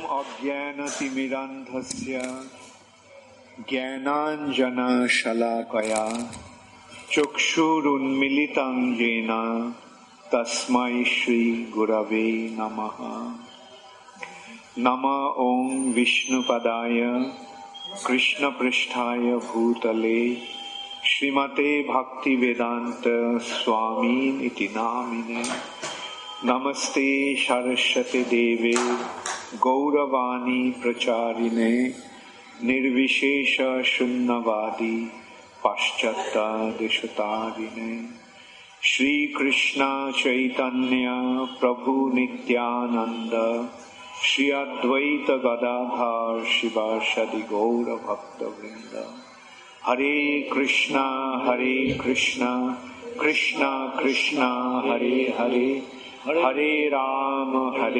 अज्ञानतिमिरान्धस्य ज्ञानाञ्जनशलाकया चक्षुरुन्मीलितं येन तस्मै श्रीगुरवे नमः। नमः ॐ विष्णुपदाय कृष्णपृष्ठाय भूतले श्रीमते भक्तिवेदान्त स्वामिनिति नामिने। नमस्ते सरस्वती देवे गौरवाणी प्रचारिणे निर्विशेष शून्यवादी पाश्चात्य श्री कृष्ण चैतन्य प्रभु नित्यानंद श्री अद्वैत गदाधर शिवासादि गौर भक्तवृंद। हरे कृष्णा कृष्णा कृष्णा हरे हरे, हरे राम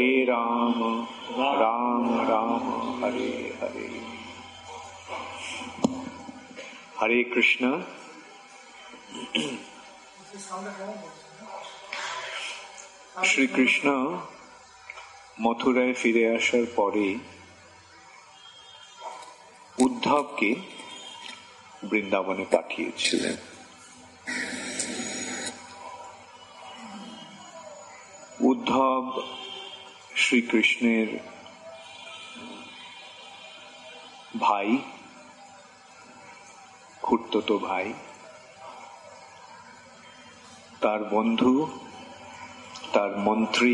राम राम हरे हरे। हरे कृष्ण। শ্রী কৃষ্ণ মথুরায় ফিরে আসার পরে উদ্ধবকে বৃন্দাবনে পাঠিয়েছিলেন। উদ্ধব শ্রীকৃষ্ণের ভাই, খুড়তুতো ভাই, তার বন্ধু, তার মন্ত্রী।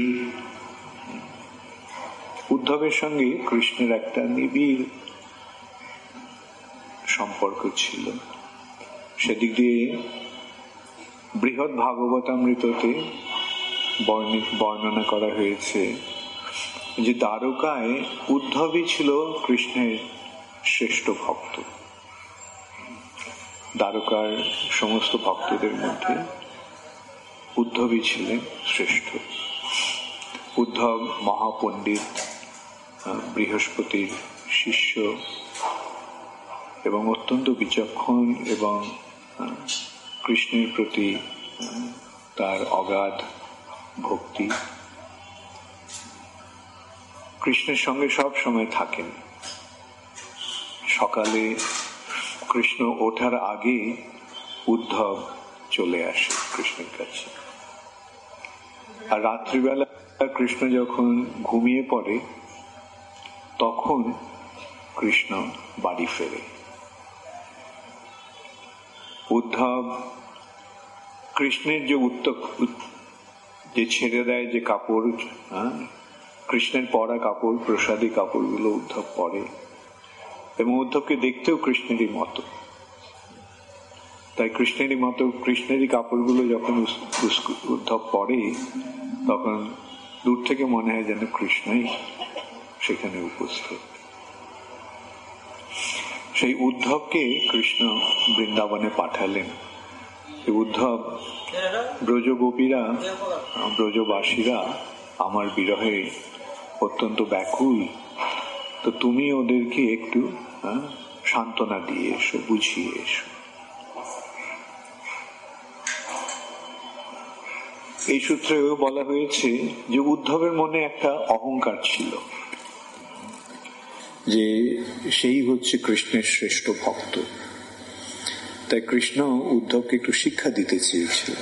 উদ্ধবের সঙ্গে কৃষ্ণের একটা নিবিড় সম্পর্ক ছিল। সেদিক দিয়ে বৃহৎ ভাগবতামৃততে বর্ণনা করা হয়েছে যে দ্বারকায় উদ্ধবই ছিল কৃষ্ণের শ্রেষ্ঠ ভক্ত। দ্বারকার সমস্ত ভক্তদের মধ্যে উদ্ধবই ছিলেন শ্রেষ্ঠ। উদ্ধব মহাপণ্ডিত, বৃহস্পতির শিষ্য এবং অত্যন্ত বিচক্ষণ এবং কৃষ্ণের প্রতি তার অগাধ ভক্তি। কৃষ্ণের সঙ্গে সব সময় থাকেন। সকালে কৃষ্ণ ওঠার আগে উদ্ধব চলে আসে কৃষ্ণের কাছে, আর রাত্রিবেলা কৃষ্ণ যখন ঘুমিয়ে পড়ে তখন কৃষ্ণ বাড়ি ফেরে। উদ্ধব কৃষ্ণের যে ছেড়ে দেয় যে কাপড়, কৃষ্ণের পরা কাপড়, প্রসাদী কাপড়গুলো উদ্ধব পরে এবং উদ্ধবকে দেখতেও কৃষ্ণেরই মতো। তাই কৃষ্ণেরই কাপড়গুলো যখন উদ্ধব পরে তখন দূর থেকে মনে হয় যেন কৃষ্ণই সেখানে উপস্থিত। সেই উদ্ধবকে কৃষ্ণ বৃন্দাবনে পাঠালেন। উদ্ধব, ব্রজগোপীরা, ব্রজবাসীরা আমার বিরহে অত্যন্ত ব্যাকুল, তো তুমি ওদেরকে একটু সান্ত্বনা দিয়ে এসো, বুঝিয়ে এসো। এই সূত্রে বলা হয়েছে যে উদ্ধবের মনে একটা অহংকার ছিল যে সেই হচ্ছে কৃষ্ণের শ্রেষ্ঠ ভক্ত। তাই কৃষ্ণ উদ্ধবকে একটু শিক্ষা দিতে চেয়েছিল।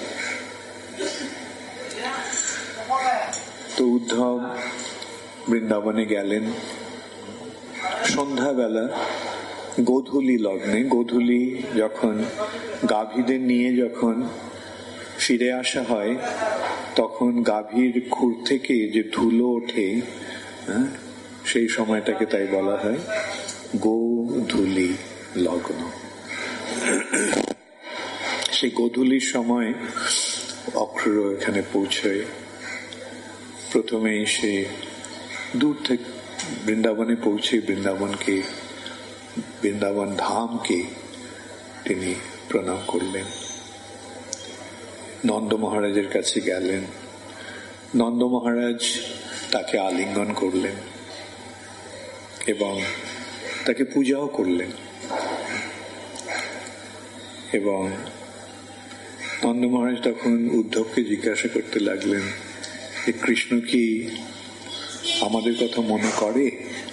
তো উদ্ধব বৃন্দাবনে গেলেন। সন্ধ্যাবেলা গোধূলি লগ্নে, গোধূলি যখন গাভীদের নিয়ে যখন ফিরে আসা হয় তখন গাভীর খুর থেকে যে ধুলো ওঠে, সেই সময়টাকে তাই বলা হয় গোধূলি লগ্ন। সেই গোধূলির সময় অক্রূর এখানে পৌঁছয়। প্রথমে সে দূর থেকে বৃন্দাবনে পৌঁছে বৃন্দাবন ধামকে তিনি প্রণাম করলেন। নন্দ মহারাজের কাছে গেলেন। নন্দ মহারাজ তাকে আলিঙ্গন করলেন এবং তাকে পূজাও করলেন। এবং নন্দ মহারাজ তখন উদ্ধবকে জিজ্ঞাসা করতে লাগলেন যে কৃষ্ণ কি আমাদের কথা মনে করে?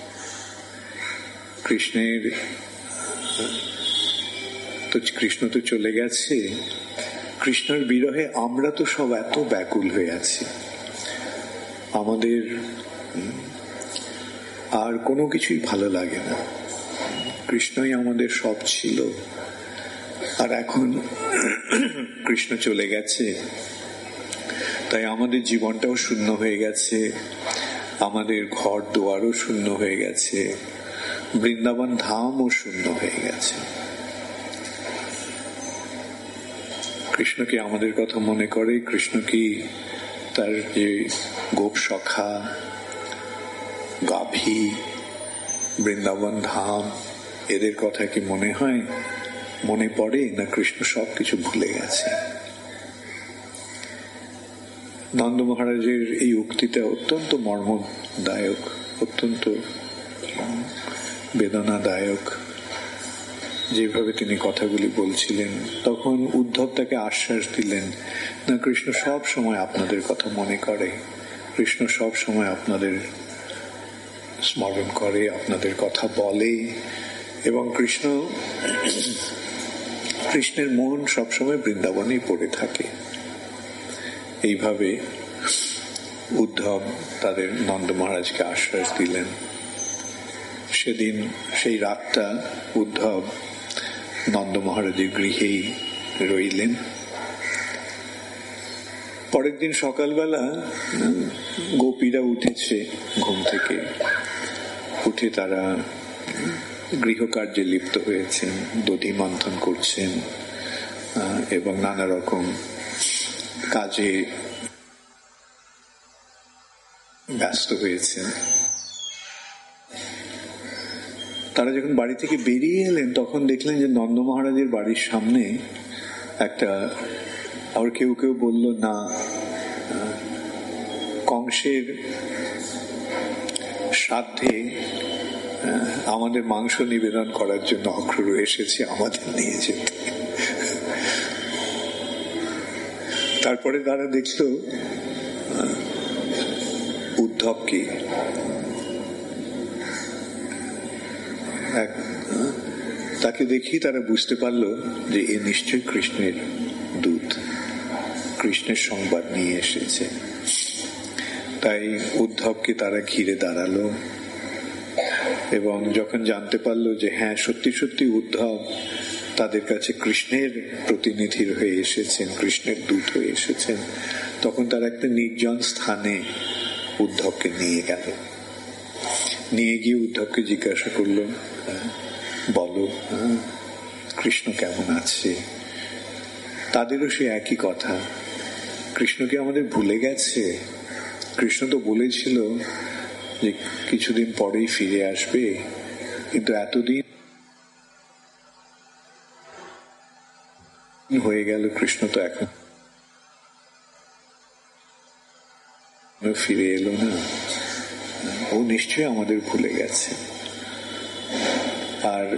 কৃষ্ণ তো চলে গেছে, কৃষ্ণের বিরহে আমরা তো সব এত ব্যাকুল হয়ে আছি, আমাদের আর কোনো কিছুই ভালো লাগে না। কৃষ্ণই আমাদের সব ছিল, আর এখন কৃষ্ণ চলে গেছে, তাই আমাদের জীবনটাও শূন্য হয়ে গেছে, আমাদের ঘর দুয়ারও শূন্য হয়ে গেছে, বৃন্দাবন ধামও শূন্য হয়ে গেছে। কৃষ্ণ কি আমাদের কথা মনে করে? কৃষ্ণ কি তার যে গোপ সখা, গাভী, বৃন্দাবন ধাম, এদের কথা কি মনে হয়, মনে পড়ে? না কৃষ্ণ সবকিছু ভুলে গেছে? নন্দ মহারাজের এই উক্তিটা অত্যন্ত মর্মদায়ক, অত্যন্ত বেদনাদায়ক। যেভাবে তিনি কথাগুলি বলছিলেন, তখন উদ্ধব তাকে আশ্বাস দিলেন, না কৃষ্ণ সব সময় আপনাদের কথা মনে করে, কৃষ্ণ সব সময় আপনাদের স্মরণ করে, আপনাদের কথা বলে, এবং কৃষ্ণের মন সবসময় বৃন্দাবনেই পড়ে থাকে। এইভাবে উদ্ধব তাদের নন্দ মহারাজকে আশ্বাস দিলেন। সেদিন সেই রাতটা উদ্ধব নন্দ মহারাজের গৃহেই রইলেন। পরের দিন সকালবেলা গোপীরা উঠেছে ঘুম থেকে, উঠে তারা গৃহকার্যে লিপ্ত হয়েছেন, দধি মন্থন করছেন এবং নানা রকম কাজে ব্যস্ত হয়েছেন। তারা যখন বাড়ি থেকে বেরিয়ে এলেন, তখন দেখলেন যে নন্দ মহারাজের বাড়ির সামনে একটা, আবার কেউ কেউ বলল না, কংসের শ্রাদ্ধে আমাদের মাংস নিবেদন করার জন্য অক্রূর এসেছে আমাদের নিয়ে যেতে। তারপরে তারা দেখল উদ্ধবকে, তাকে দেখি তারা বুঝতে পারল যে এ নিশ্চয় কৃষ্ণের দূত, কৃষ্ণের সংবাদ নিয়ে এসেছে। তাই উদ্ধবকে তারা ঘিরে দাঁড়ালো, এবং যখন জানতে পারলো যে হ্যাঁ সত্যি সত্যি উদ্ধব তাদের কাছে কৃষ্ণের প্রতিনিধি হয়ে এসেছেন, কৃষ্ণের দূত হয়ে এসেছেন, তখন তারা একটা নির্জন স্থানে উদ্ধবকে নিয়ে গেল। নিয়ে গিয়ে উদ্ধবকে জিজ্ঞাসা করলো, বলো কৃষ্ণ কেমন আছে? তাদেরও সে একই কথা, কৃষ্ণ কি আমাদের ভুলে গেছে? কৃষ্ণ তো বলেছিল যে কিছুদিন পরেই ফিরে আসবে, কিন্তু এতদিন হয়ে গেল, কৃষ্ণ তো এখন ফিরে এলো না, ও নিশ্চয়ই আমাদের ভুলে গেছে। আর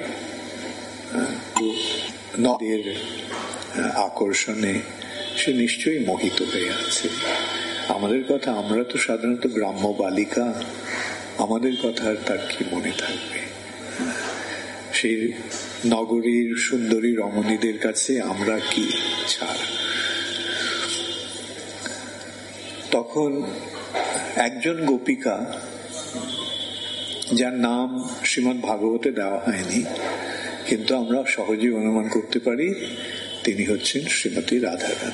নদের আকর্ষণে সে নিশ্চয়ই মোহিত হয়ে আছে। আমাদের কথা, আমরা তো সাধারণত গ্রাম্য বালিকা, আমাদের কথা আর তার কি মনে থাকবে? সেই নগরীর সুন্দরী রমণীদের কাছে আমরা কি ছাড়। তখন একজন গোপিকা, যার নাম শ্রীমদ্ ভাগবতে দেওয়া হয়নি, কিন্তু আমরা সহজেই অনুমান করতে পারি তিনি হচ্ছেন শ্রীমতী রাধারানী।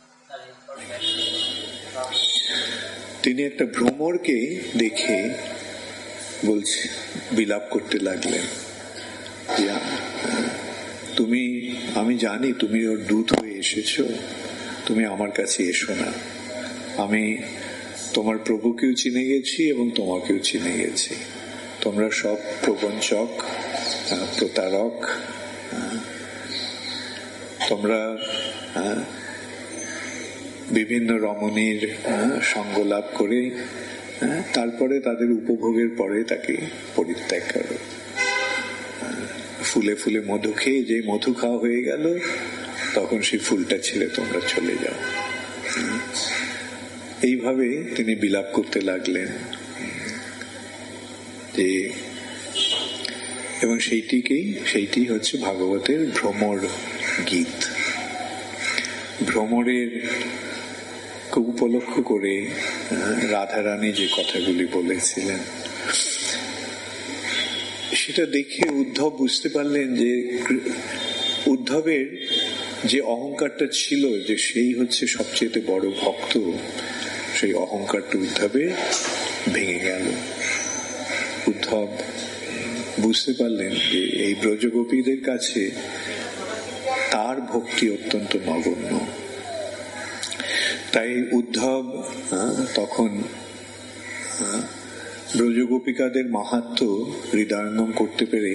তিনি একটা ভ্রমরকে দেখে বলছে, বিলাপ করতে লাগলেন, তুমি, আমি জানি তুমি ওর দূত হয়ে এসেছো, তুমি আমার কাছে এসো না, আমি তোমার প্রভুকেও চিনে গেছি এবং তোমাকেও চিনে গেছি, তোমরা সব প্রবঞ্চক, প্রতারক, তোমরা বিভিন্ন রমণীর সঙ্গ লাভ করে তারপরে তাদের উপভোগের পরে তাকে পরিত্যাগ করো। ফুলে ফুলে মধু খেয়ে যে মধু খাওয়া হয়ে গেল, তখন সেই ফুলটা ছেড়ে তোমরা চলে যাও। এইভাবে তিনি বিলাপ করতে লাগলেন। যে এবং সেইটি হচ্ছে ভাগবতের ভ্রমর গীত। ভ্রমরের উপলক্ষ করে রাধারানী যে কথাগুলি বলেছিলেন সেটা দেখে উদ্ধব বুঝতে পারলেন যে উদ্ধবের যে অহংকারটা ছিল যে সেই হচ্ছে সবচেয়ে বড় ভক্ত, সেই অহংকারটা উদ্ধবের ভেঙে গেল। উদ্ধব বুঝতে পারলেন যে এই ব্রজগোপীদের কাছে তার ভক্তি অত্যন্ত নগণ্য। তাই উদ্ধব তখন ব্রজগোপিকাদের মাহাত্ম্য হৃদয়ঙ্গম করতে পেরে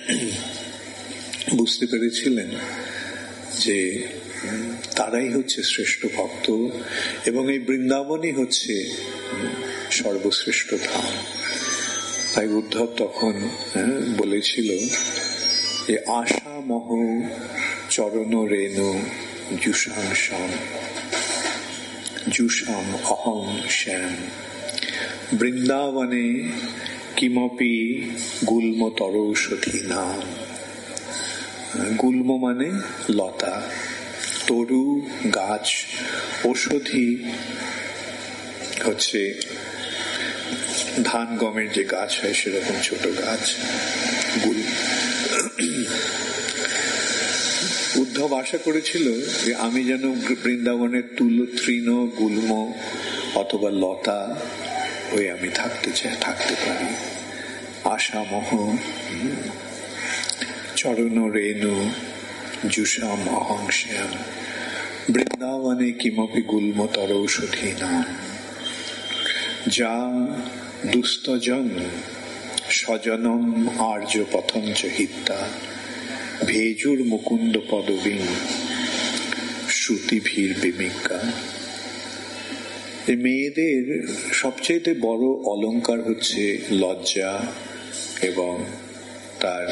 বুঝতে পেরেছিলেন যে তারাই হচ্ছে শ্রেষ্ঠ ভক্ত এবং এই বৃন্দাবনই হচ্ছে সর্বশ্রেষ্ঠ ধাম। তাই উদ্ধব তখন বলেছিল যে আশা মহ চরণ রেণু জুষাম শ্যাম জুষাম অহং শ্যাম বৃন্দাবনে কিমপি গুল্ম তরৌষধি নাম। গুল্ম মানে লতা, তরু গাছ, ঔষধি হচ্ছে ধান গমের যে গাছ হয় সেরকম ছোট গাছ গুল। উদ্ধব আশা করেছিল যে আমি যেন বৃন্দাবনের তৃণ গুল্ম অথবা লতা হয়ে আমি থাকতে পারি। আশা মহ চরণ রেণু জুষাম অহং শ্যাম বৃন্দাবনে কিমপি গুল্ম তরৌষধি নাম। যা দুস্তজন স্বজনম আর্য পথঞ্চ হিত্তা ভেজুর মুকুন্দ পদবী শ্রুতিভীর বিমিকা। মেয়েদের সবচেয়ে বড় অলংকার হচ্ছে লজ্জা এবং তার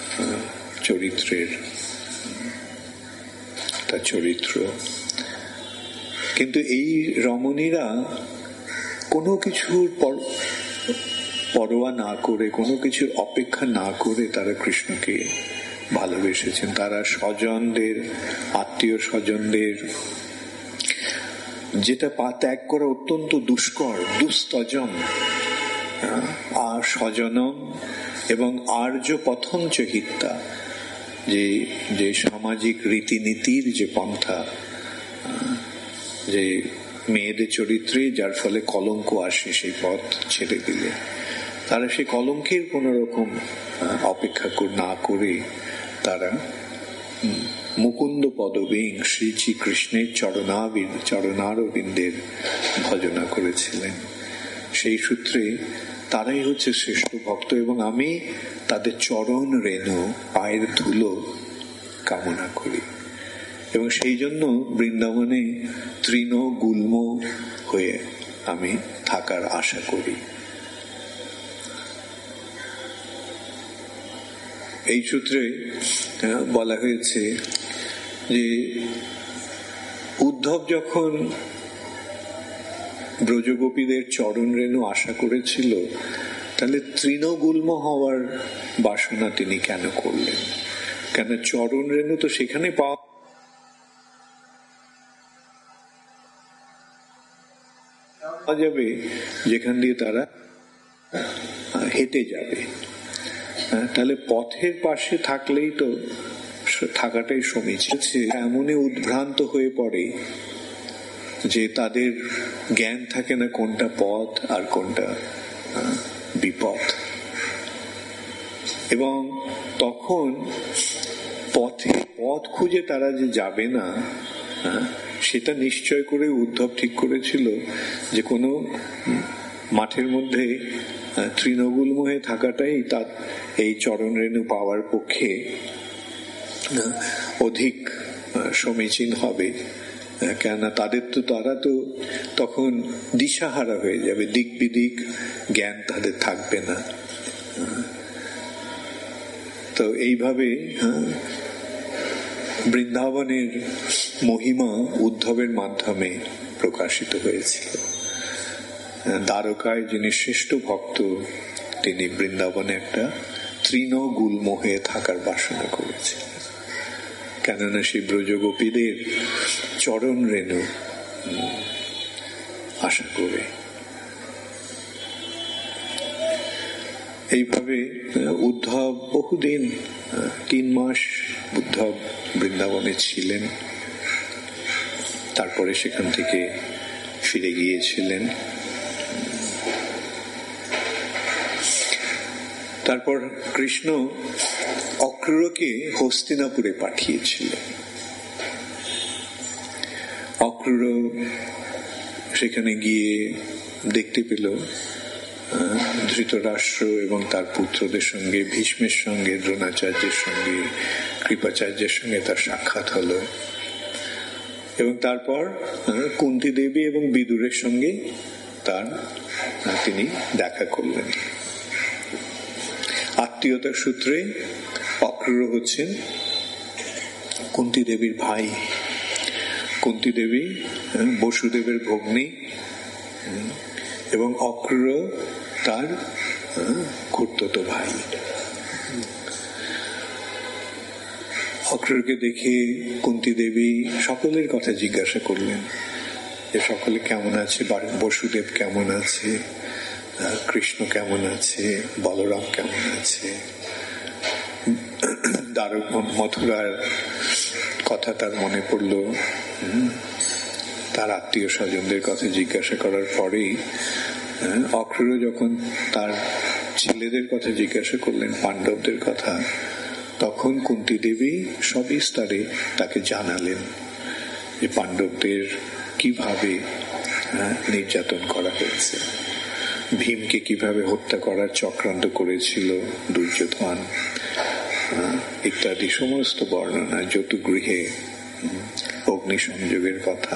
চরিত্র। কিন্তু এই রমণীরা কোনো কিছুর পরোয়া না করে, কোনো কিছুর অপেক্ষা না করে তারা কৃষ্ণকে ভালোবেসেছেন। তারা স্বজনদের, আত্মীয় স্বজনদের যেটা ত্যাগ করা অত্যন্ত দুষ্কর, দুস্তজম আর স্বজনম এবং আর্য পথঞ্চ হিত্তা, যে সামাজিক রীতিনীতির যে পন্থা, যে মেয়েদের চরিত্রে যার ফলে কলঙ্ক আসে, সেই পথ ছেড়ে দিলে তারা সেই কলঙ্কের কোন রকম অপেক্ষা না করে তারা মুকুন্দ পদবী শ্রী কৃষ্ণের চরণারবিন্দের ভজনা করেছিলেন। সেই সূত্রে তারাই হচ্ছে শ্রেষ্ঠ ভক্ত এবং আমি তাদের চরণ রেণু, পায়ের ধুলো কামনা করি এবং সেই জন্য বৃন্দাবনে তৃণ গুল্ম হয়ে আমি থাকার আশা করি। এই সূত্রে বলা হয়েছে যে উদ্ধব যখন ব্রজগোপীদের চরণ রেণু আশা করেছিল, তাহলে তৃণগুল্ম হওয়ার বাসনা তিনি কেন করলেন? কেন চরণ রেণু তো সেখানে পাওয়া যাবে যেখান দিয়ে তারা হেঁটে যাবে। তাহলে পথের পাশে থাকলেই তো থাকাটাই সমীচীন। এমনই উদ্ভ্রান্ত হয়ে পড়ে যে তাদের জ্ঞান থাকে না কোনটা পথ আর কোনটা বিপদ, এবং তখন পথ খুঁজে তারা যে যাবে না, সেটা নিশ্চয় করে উদ্ধব ঠিক করেছিল যে কোনো মাঠের মধ্যে তৃণগুল্ম হয়ে থাকাটাই তার এই চরণ রেণু পাওয়ার পক্ষে অধিক সমীচীন হবে। কেননা তারা তো তখন দিশাহারা হয়ে যাবে, দিক বিদিক জ্ঞান তাদের থাকবে না। তো এইভাবে বৃন্দাবনের মহিমা উদ্ধবের মাধ্যমে প্রকাশিত হয়েছিল। দ্বারকায় যিনি শ্রেষ্ঠ ভক্ত তিনি বৃন্দাবনে একটা তৃণগুল্ম হয়ে থাকার বাসনা করেছিলেন, কেননা সেই ব্রজগোপীদের চরণ রেণু আশা করে। এইভাবে উদ্ধব বহুদিন, 3 মাস উদ্ধব বৃন্দাবনে ছিলেন, তারপরে সেখান থেকে ফিরে গিয়েছিলেন। তারপর কৃষ্ণ অক্রূরকে হস্তিনাপুরে পাঠিয়েছিলেন। অক্রূর সেখানে গিয়ে দেখতে পেল ধৃতরাষ্ট্র এবং তার পুত্রদের সঙ্গে, ভীষ্মের সঙ্গে, দ্রোণাচার্যের সঙ্গে, কৃপাচার্যের সঙ্গে তার সাক্ষাৎ হলো, এবং তারপর কুন্তী দেবী এবং বিদুরের সঙ্গে তিনি দেখা করলেন। আত্মীয়তার সূত্রে অক্রূর হচ্ছেন কুন্তী দেবীর ভাই। কুন্তী দেবী বসুদেবের ভগ্নী এবং অক্রূর তার খুড়তুতো ভাই। অক্রূরকে দেখে কুন্তী দেবী সকলের কথা জিজ্ঞাসা করলেন যে সকলে কেমন আছে, বসুদেব কেমন আছে, কৃষ্ণ কেমন আছে, বলরাম কেমন আছে। দ্বারক মথুরার কথা তার মনে পড়ল। তার আত্মীয় স্বজনদের কথা জিজ্ঞাসা করার পরেই অক্রূর যখন তার ছেলেদের কথা জিজ্ঞাসা করলেন, পাণ্ডবদের কথা, তখন কুন্তী দেবী সবিস্তারে তাকে জানালেন যে পাণ্ডবদের কিভাবে নির্যাতন করা হয়েছে, ভীমকে কিভাবে হত্যা করার চক্রান্ত করেছিল দুর্যোধন, ইত্যাদি সমস্ত বর্ণনা, যতুগৃহে অগ্নি সংযোগের কথা,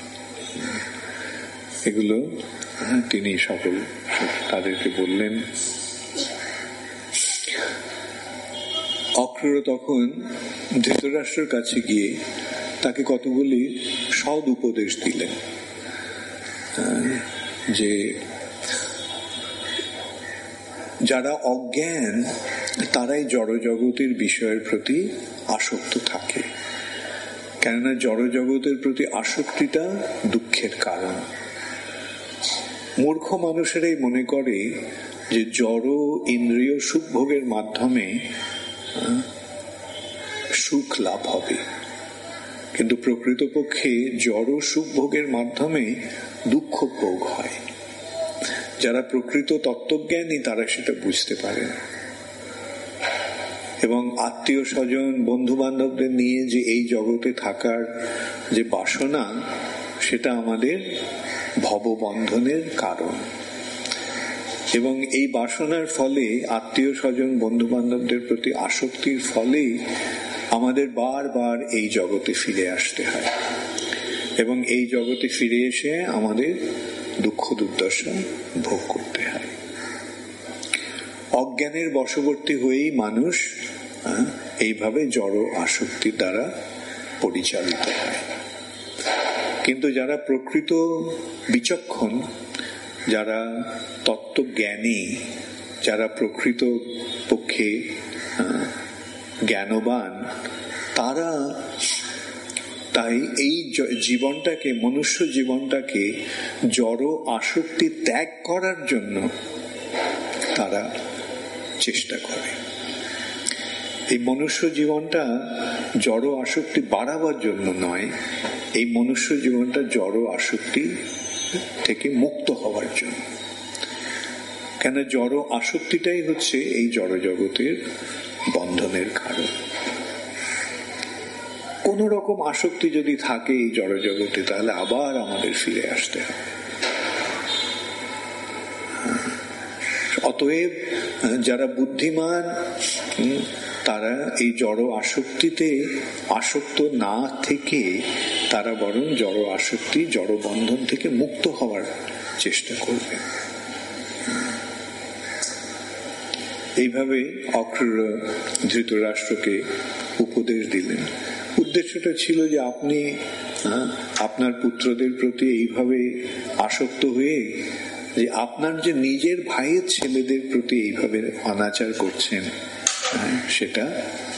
এগুলো তিনি সকল তাদেরকে বললেন। অক্রূর তখন ধৃতরাষ্ট্রের কাছে গিয়ে তাকে কতগুলি সৎ উপদেশ দিলেন, যে যারা অজ্ঞান তারাই জড়জগতের বিষয়ের প্রতি আসক্ত থাকে, কেননা জড়জগতের প্রতি আসক্তিটা দুঃখের কারণ। মূর্খ মানুষেরাই মনে করে যে জড় ইন্দ্রিয় সুখ ভোগের মাধ্যমে সুখ লাভ হবে, কিন্তু প্রকৃতপক্ষে জড় সুখ ভোগের মাধ্যমে দুঃখ ভোগ হয়। যারা প্রকৃত তত্ত্বজ্ঞানী তারা সেটা বুঝতে পারেন, এবং আত্মীয় স্বজন বন্ধু বান্ধবদের নিয়ে যে এই জগতে থাকার যে বাসনা, সেটা আমাদের ভববন্ধনের কারণ, এবং এই বাসনার ফলে, আত্মীয় স্বজন বন্ধু বান্ধবদের প্রতি আসক্তির ফলে আমাদের বারবার এই জগতে ফিরে আসতে হয়, এবং এই জগতে ফিরে এসে আমাদের দুঃখ দুর্দশা ভোগ করতে হয়। অজ্ঞানের বশবর্তী হয়েই মানুষ এইভাবে জড় আসক্তির দ্বারা পরিচালিত হয়। কিন্তু যারা প্রকৃত বিচক্ষণ, যারা তত্ত্বজ্ঞানী, যারা প্রকৃত পক্ষে জ্ঞানবান, তারা তাই এই জীবনটাকে, মনুষ্য জীবনটাকে জড় আসক্তি ত্যাগ করার জন্য তারা চেষ্টা করে। এই মনুষ্য জীবনটা জড় আসক্তি বাড়াবার জন্য নয়, এই মনুষ্য জীবনটা জড় আসক্তি থেকে মুক্ত হওয়ার জন্য। কেন জড় আসক্তিটাই হচ্ছে এই জড় জগতের বন্ধনের কারণ। কোন রকম আসক্তি যদি থাকে এই জড় জগতে, তাহলে আবার আমাদের ফিরে আসতে হবে। অতএব যারা বুদ্ধিমান, তারা এই জড় আসক্তিতে আসক্ত না থেকে তারা বরং জড় আসক্তি, জড় বন্ধন থেকে মুক্ত হওয়ার চেষ্টা করবে। এইভাবে অক্রূর ধৃতরাষ্ট্রকে উপদেশ দিলেন। উদ্দেশ্যটা ছিল যে আপনি আপনার পুত্রদের প্রতি এইভাবে আসক্ত হয়ে যে আপনার যে নিজের ভাইয়ের ছেলেদের প্রতি এইভাবে অনাচার করছেন, সেটা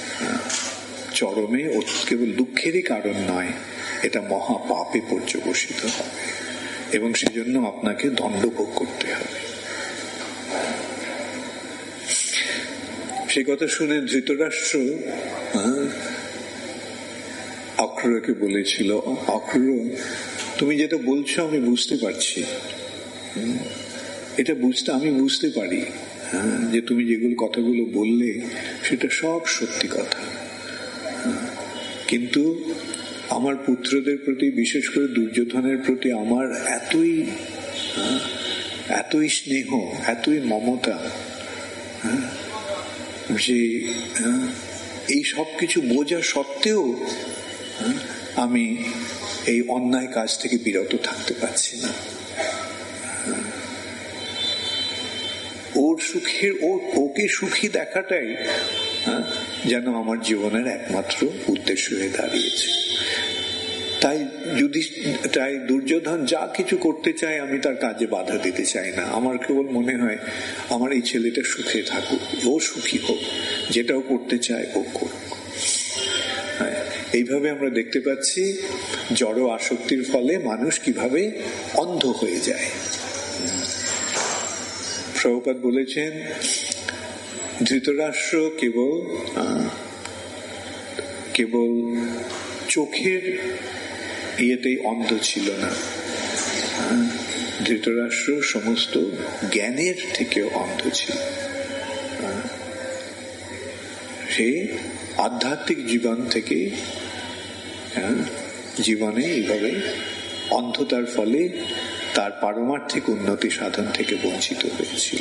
চরমে কেবল দুঃখেরই কারণ নয়, এটা মহা পাপে পর্যবসিত হবে এবং সেজন্য আপনাকে দণ্ডভোগ করতে হবে। সে কথা শুনে ধৃতরাষ্ট্র অক্রূরকে বলেছিল, অক্রূর, তুমি যেটা বলছো আমি বুঝতে পারছি, এটা আমি বুঝতে পারি যে তুমি যেগুলো কথাগুলো বললে সেটা সব সত্যি কথা, কিন্তু আমার পুত্রদের প্রতি, বিশেষ করে দুর্যোধনের প্রতি আমার এতই স্নেহ, এতই মমতা, যে এই সব কিছু বোঝা সত্ত্বেও আমি এই অন্যায় কাজ থেকে বিরত থাকতে পারছি না। ওকে সুখী দেখাটাই যেন আমার জীবনের একমাত্র উদ্দেশ্য হয়ে দাঁড়িয়েছে। তাই দুর্যোধন যা কিছু করতে চায় আমি তার কাজে বাধা দিতে চাই না। আমার কেবল মনে হয় আমার এই ছেলেটা সুখে থাকুক, ও সুখী হোক, যেটাও করতে চায় ও করুক। এইভাবে আমরা দেখতে পাচ্ছি জড় আসক্তির ফলে মানুষ কিভাবে অন্ধ হয়ে যায়। প্রভুপাদ বলেছেন, ধৃতরাষ্ট্র কেবল চোখের ইয়েতেই অন্ধ ছিল না, ধৃতরাষ্ট্র সমস্ত জ্ঞানের থেকেও অন্ধ ছিল। সে আধ্যাত্মিক জীবন থেকে জীবনে এইভাবে অন্ধতার ফলে তার পারমার্থিক উন্নতি সাধন থেকে বঞ্চিত হয়েছিল।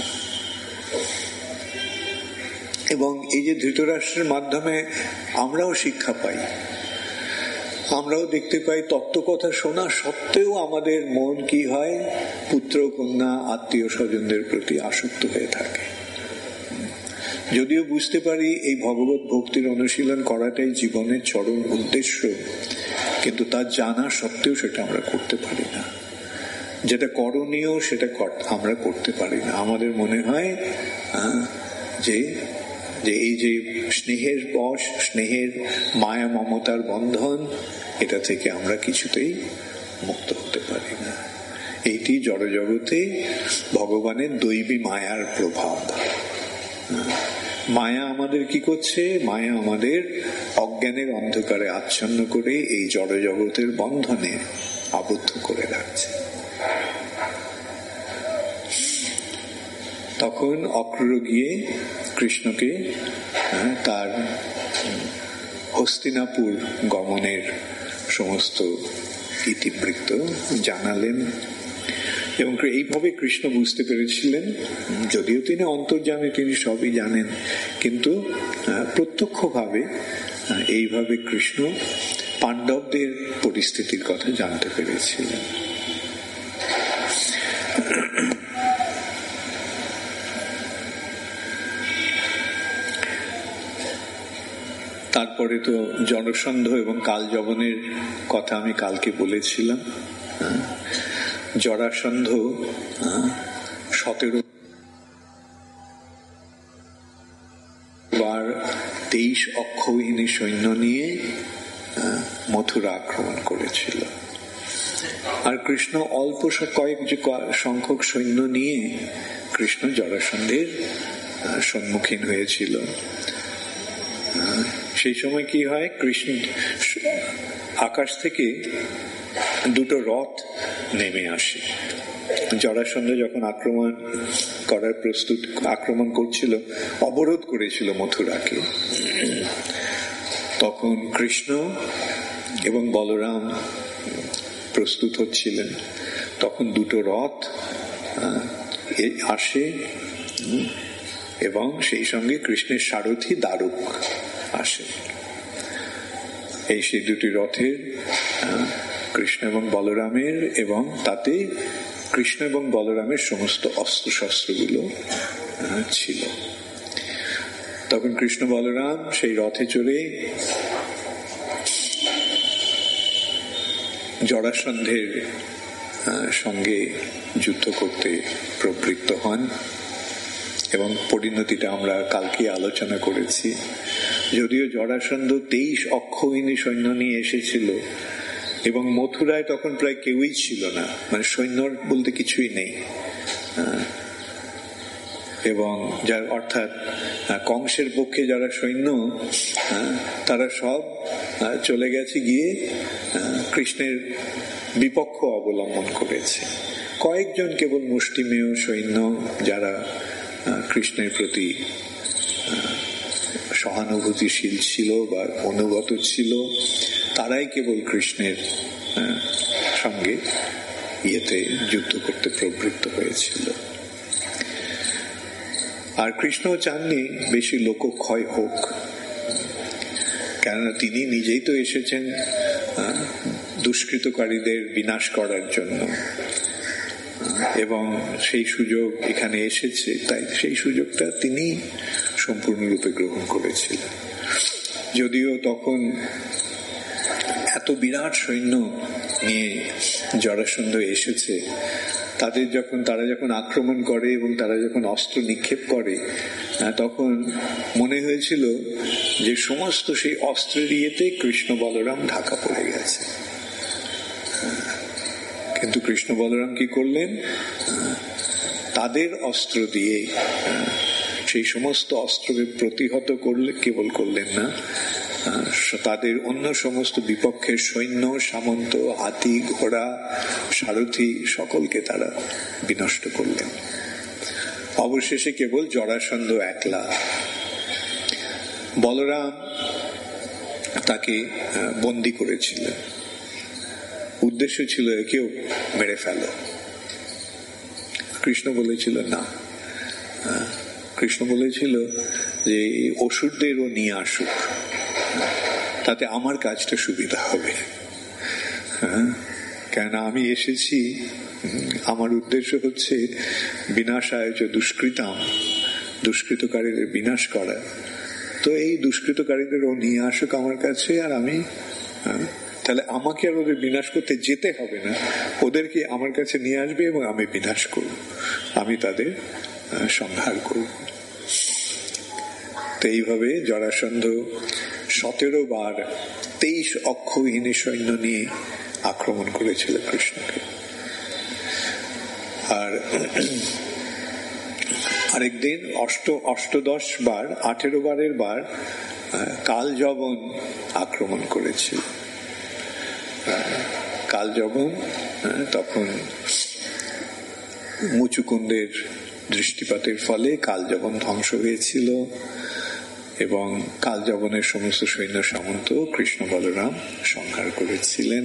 এবং এই যে ধৃতরাষ্ট্রের মাধ্যমে আমরাও শিক্ষা পাই, আমরাও দেখতে পাই তত্ত্বকথা শোনা সত্ত্বেও আমাদের মন কি হয়, পুত্র কন্যা আত্মীয় স্বজনদের প্রতি আসক্ত হয়ে থাকে। যদিও বুঝতে পারি এই ভগবত ভক্তির অনুশীলন করাটাই জীবনের চরম উদ্দেশ্য, কিন্তু তা জানা সত্ত্বেও সেটা আমরা করতে পারি না। যেটা করণীয় সেটা আমরা করতে পারি না। আমাদের মনে হয় যে এই যে স্নেহের বশ, স্নেহের মায়া মমতার বন্ধন, এটা থেকে আমরা কিছুতেই মুক্ত হতে পারি না। এইটি জড়জগতে ভগবানের দৈবী মায়ার প্রভাব। মায়া আমাদের কি করছে? মায়া আমাদের অজ্ঞানের অন্ধকারে আচ্ছন্ন করে এই জড়জগতের বন্ধনে আবদ্ধ করে রাখছে। তখন অক্রূর গিয়ে কৃষ্ণকে তার হস্তিনাপুর গমনের সমস্ত ইতিবৃত্ত জানালেন এবং এইভাবে কৃষ্ণ বুঝতে পেরেছিলেন, যদিও তিনি অন্তর্যামী, তিনি সবই জানেন, কিন্তু প্রত্যক্ষভাবে এইভাবে কৃষ্ণ পাণ্ডবদের পরিস্থিতির কথা জানতে পেরেছিলেন। তারপরে তো জনসন্ধ এবং কালযবনের কথা আমি কালকে বলেছিলাম। জরাসন্ধ 17 বার 23 অক্ষৌহিনী সৈন্য নিয়ে মথুরা আক্রমণ করেছিল, আর কৃষ্ণ অল্প কয়েক সংখ্যক সৈন্য নিয়ে কৃষ্ণ জরাসন্ধের সম্মুখীন হয়েছিল। সেই সময় কি হয়, কৃষ্ণ আকাশ থেকে দুটো রথ নেমে আসে। জরাসন্ধ যখন আক্রমণ করছিল, অবরোধ করেছিল মথুরাকে, তখন কৃষ্ণ এবং বলরাম প্রস্তুত হচ্ছিলেন। তখন দুটো রথ আসে এবং সেই সঙ্গে কৃষ্ণের সারথি দারুক আসে। সেই দুটি রথের কৃষ্ণ এবং বলরামের, এবং তাতে কৃষ্ণ এবং বলরামের সমস্ত অস্ত্রশস্ত্রগুলো ছিল। তখন কৃষ্ণ বলরাম সেই রথে চড়ে জরাসন্ধের সঙ্গে যুদ্ধ করতে প্রবৃত্ত হন। এবং পরিণতিটা আমরা কালকে আলোচনা করেছি। যদিও জরাসন্ধ 23 অক্ষৌহিনী সৈন্য নিয়ে এসেছিল এবং মথুরায় তখন প্রায় কেউই ছিল না, মানে সৈন্য বলতে কিছুই নেই, এবং যার অর্থাৎ কংসের পক্ষে যারা সৈন্য তারা সব চলে গেছে গিয়ে কৃষ্ণের বিপক্ষ অবলম্বন করেছে। কয়েকজন কেবল মুষ্টিমেয় সৈন্য যারা কৃষ্ণের প্রতি সহানুভূতিশীল ছিল বা অনুগত ছিল, তারাই কেবল কৃষ্ণের সঙ্গে যুদ্ধ করতে প্রবৃত্ত হয়েছিল। আর কৃষ্ণ চাননি বেশি লোকক্ষয় হোক, কেননা তিনি নিজেই তো এসেছেন দুষ্কৃতকারীদের বিনাশ করার জন্য, এবং সেই সুযোগ এখানে এসেছে, তাই সেই সুযোগটা তিনি সম্পূর্ণরূপে গ্রহণ করেছিলেন। যদিও তখন এত বিরাট সৈন্য নিয়ে জরাসন্ধ এসেছে, তারা যখন আক্রমণ করে এবং তারা যখন অস্ত্র নিক্ষেপ করে, তখন মনে হয়েছিল যে সমস্ত সেই অস্ত্রের ইয়েতে কৃষ্ণ বলরাম ঢাকা পড়ে গেছে। কিন্তু কৃষ্ণ বলরাম কি করলেন? তাদের অস্ত্র দিয়ে সেই সমস্ত অস্ত্রকে প্রতিহত কেবল করলেন না, তাদের অন্য সমস্ত বিপক্ষের সৈন্য, সামন্ত, হাতি, ঘোড়া, সারথি সকলকে তারা বিনষ্ট করলেন। অবশেষে কেবল জরাসন্ধ একলা। বলরাম তাকে বন্দী করেছিলেন, উদ্দেশ্য ছিল একেও মেরে ফেলো। কৃষ্ণ বলেছিল না, কৃষ্ণ বলেছিল যে অসুরদেরও নিয়ে আসুক, তাতে আমার কাজটা সুবিধা হবে। কেন আমি এসেছি, আমার উদ্দেশ্য হচ্ছে বিনাশায় চ দুষ্কৃতাম, দুষ্কৃতকারীদের বিনাশ করা। তো এই দুষ্কৃতকারীদেরও নিয়ে আসুক আমার কাছে, আর আমি তাহলে আমাকে আর ওদের বিনাশ করতে যেতে হবে না, ওদেরকে আমার কাছে নিয়ে আসবে এবং আমি বিনাশ করব, আমি তাদের সংহার করব। তো এইভাবে জরাসন্ধ 17 বার 23 অক্ষৌহিনী সৈন্য নিয়ে আক্রমণ করেছিল কৃষ্ণকে। আর আরেকদিন অষ্টদশ বার 18 বারের বার কালযবন আক্রমণ করেছিল। কালযবন তখন মুচুকুন্দের দৃষ্টিপাতের ফলে কালযবন ধ্বংস হয়েছিল, এবং কালযবনের সমস্ত সৈন্য সামন্ত কৃষ্ণ বলরাম সংহার করেছিলেন।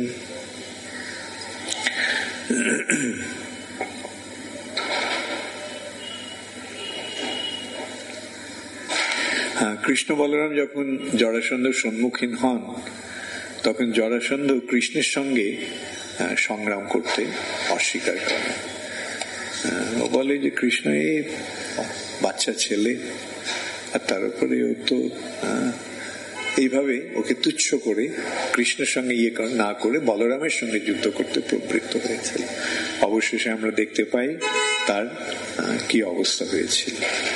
কৃষ্ণ বলরাম যখন জরাসন্ধের সম্মুখীন হন, তখন জরাসন্ধ কৃষ্ণের সঙ্গে সংগ্রাম করতে অস্বীকার করে। ও বলে যে কৃষ্ণ এই বাচ্চা ছেলে, আর তার উপরে ও তো এইভাবে ওকে তুচ্ছ করে কৃষ্ণের সঙ্গে না করে বলরামের সঙ্গে যুদ্ধ করতে প্রবৃত্ত হয়েছিল। অবশেষে আমরা দেখতে পাই তার কি অবস্থা হয়েছিল।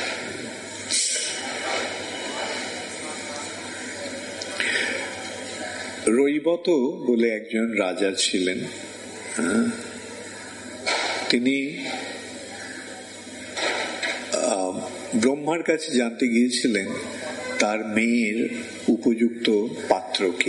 রৈবত বলে একজন রাজা ছিলেন, তিনি ব্রহ্মার কাছে জানতে গিয়েছিলেন তার মেয়ের উপযুক্ত পাত্রকে।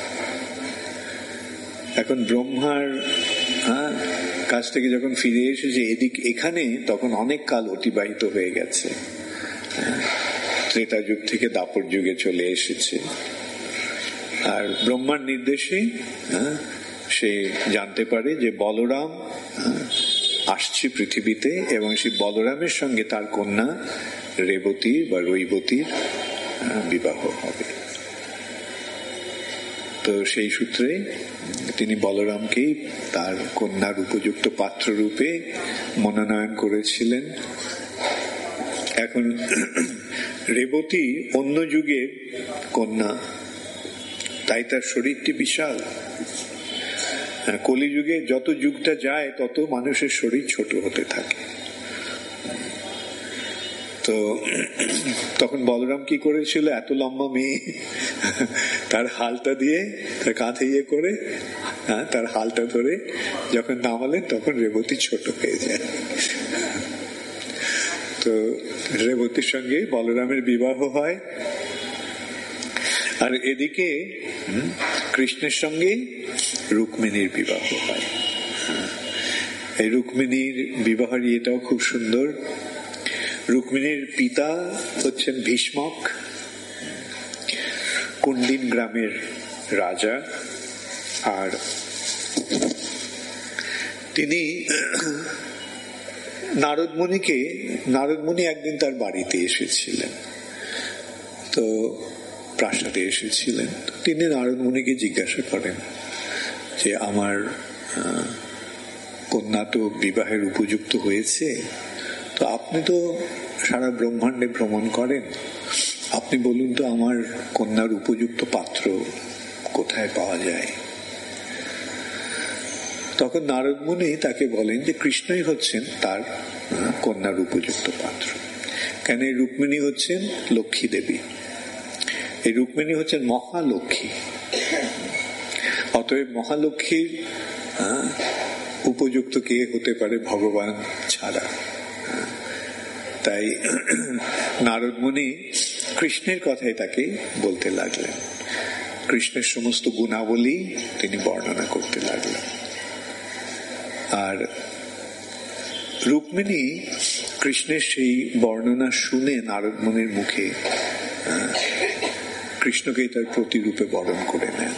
এখন ব্রহ্মার কাছ থেকে যখন ফিরে এসেছে এখানে, তখন অনেক কাল অতিবাহিত হয়ে গেছে, ত্রেতা যুগ থেকে দাপর যুগে চলে এসেছে। আর ব্রহ্মার নির্দেশে সে জানতে পারে যে বলরাম আসছে পৃথিবীতে, এবং সেই বলরামের সঙ্গে তার কন্যা রেবতী বা রৈবতীর বিবাহ হবে। তো সেই সূত্রে তিনি বলরামকেই তার কন্যার উপযুক্ত পাত্র রূপে মনোনয়ন করেছিলেন। এখন রেবতী অন্য যুগের কন্যা, তাই তার শরীরটি বিশাল, কলিযুগে যত যুগটা যায় তত মানুষের শরীর ছোট হতে থাকে। তো তখন বলরাম কি করেছিল, এত লম্বা মেয়ে তার হালটা দিয়ে তার কাঁধে ইয়ে করে তার হালটা ধরে যখন নামালেন তখন রেবতী ছোট হয়ে যায়। তো রেবতীর সঙ্গে বলরামের বিবাহ হয়, আর এদিকে কৃষ্ণের সঙ্গে রুক্মিণীর বিবাহ হয়। এই রুক্মিণীর বিবাহের এটাও খুব সুন্দর। রুক্মিণীর পিতা হচ্ছেন ভীষ্মক, কুন্দিন গ্রামের রাজা, আর তিনি নারদমুনি একদিন তার বাড়িতে এসেছিলেন, তো প্রাসাদে এসেছিলেন। তিনি নারদমুনিকে জিজ্ঞাসা করেন যে আমার কন্যা তো বিবাহের উপযুক্ত হয়েছে, তো আপনি তো সারা ব্রহ্মাণ্ডে ভ্রমণ করেন, আপনি বলুন তো আমার কন্যার উপযুক্ত পাত্র কোথায় পাওয়া যায়। তখন নারদমুনি তাকে বলেন যে কৃষ্ণই হচ্ছেন তার কন্যার উপযুক্ত পাত্র। কেন, এই রুক্মিণী হচ্ছেন লক্ষ্মী দেবী, এই রুক্মিণী হচ্ছেন মহালক্ষ্মী, অতএব মহালক্ষ্মীর উপযুক্ত কে হতে পারে ভগবান ছাড়া। তাই নারদমুনি কৃষ্ণের কথাই তাকে বলতে লাগলেন, কৃষ্ণের সমস্ত গুণাবলী তিনি বর্ণনা করতে লাগলেন। আর রুক্মিণী কৃষ্ণের সেই বর্ণনা শুনে নারদমুনির মুখে কৃষ্ণকেই তার প্রতিরূপে বরণ করে নেন।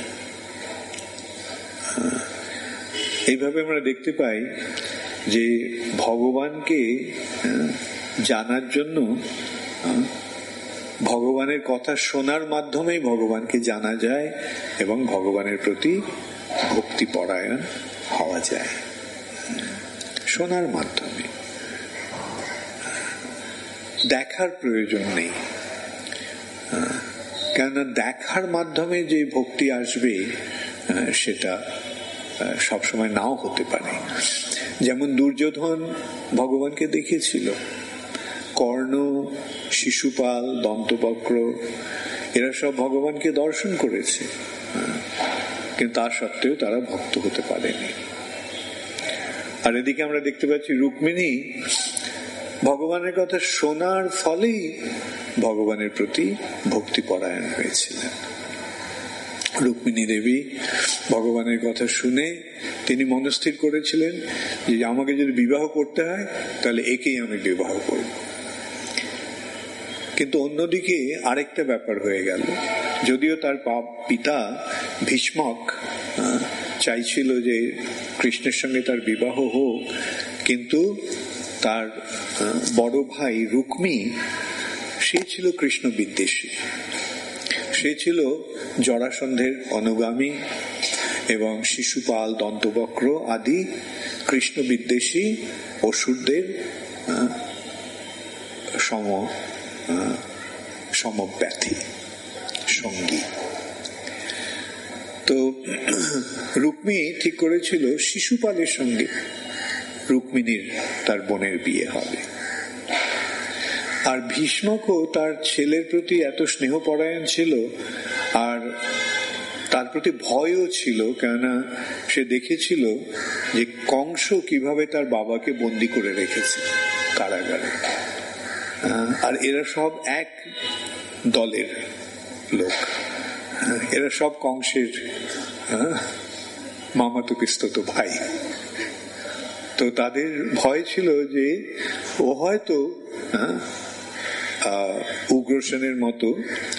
এইভাবে আমরা দেখতে পাই যে ভগবানকে জানার জন্য ভগবানের কথা শোনার মাধ্যমেই ভগবানকে জানা যায় এবং ভগবানের প্রতি ভক্তি পরায়ণ হওয়া যায়। শোনার মাধ্যমে, দেখার প্রয়োজন নেই, কেননা দেখার মাধ্যমে যে ভক্তি আসবে সেটা সবসময় নাও হতে পারে। যেমন দুর্যোধন ভগবানকে দেখেছিল, কর্ণ, শিশুপাল, দন্তবক্র এরা সব ভগবানকে দর্শন করেছে, কিন্তু তা সত্ত্বেও তারা ভক্ত হতে পারেনি। আর এদিকে আমরা দেখতে পাচ্ছি রুক্মিণী ভগবানের কথা শোনার ফলেই ভগবানের প্রতি ভক্তি পরায়ণ হয়েছিলেন। রুক্মিণী দেবী ভগবানের কথা শুনে তিনি মনস্থির করেছিলেন যে আমাকে যদি বিবাহ করতে হয় তাহলে একেই আমি বিবাহ করব। কিন্তু অন্যদিকে আরেকটা ব্যাপার হয়ে গেল, যদিও তার পিতা ভীষ্মক চাইছিল যে কৃষ্ণের সঙ্গে তার বিবাহ হোক, কিন্তু তার বড় ভাই রুক্মী সে ছিল কৃষ্ণ বিদ্বেষী, সে ছিল জরাসন্ধের অনুগামী এবং শিশুপাল, দন্তবক্র আদি কৃষ্ণ বিদ্বেষী অসুরদের সমব্যথী সঙ্গী। তো রুক্মী ঠিক করেছিল শিশুপালের সঙ্গে রুক্মিণীর তার বোনের বিয়ে হবে। আর ভীষ্মকও তার ছেলের প্রতি এত স্নেহপরায়ণ ছিল, আর তার প্রতি ভয়ও ছিল, কেননা সে দেখেছিল যে কংস কিভাবে তার বাবাকে বন্দী করে রেখেছে কারাগারে, আর এরা সব এক দলের লোক, এরা সব কংসের মামাতো পিস্ততো ভাই। তো তাদের ভয় ছিল যে ও হয়তো উগ্রসেনের মতো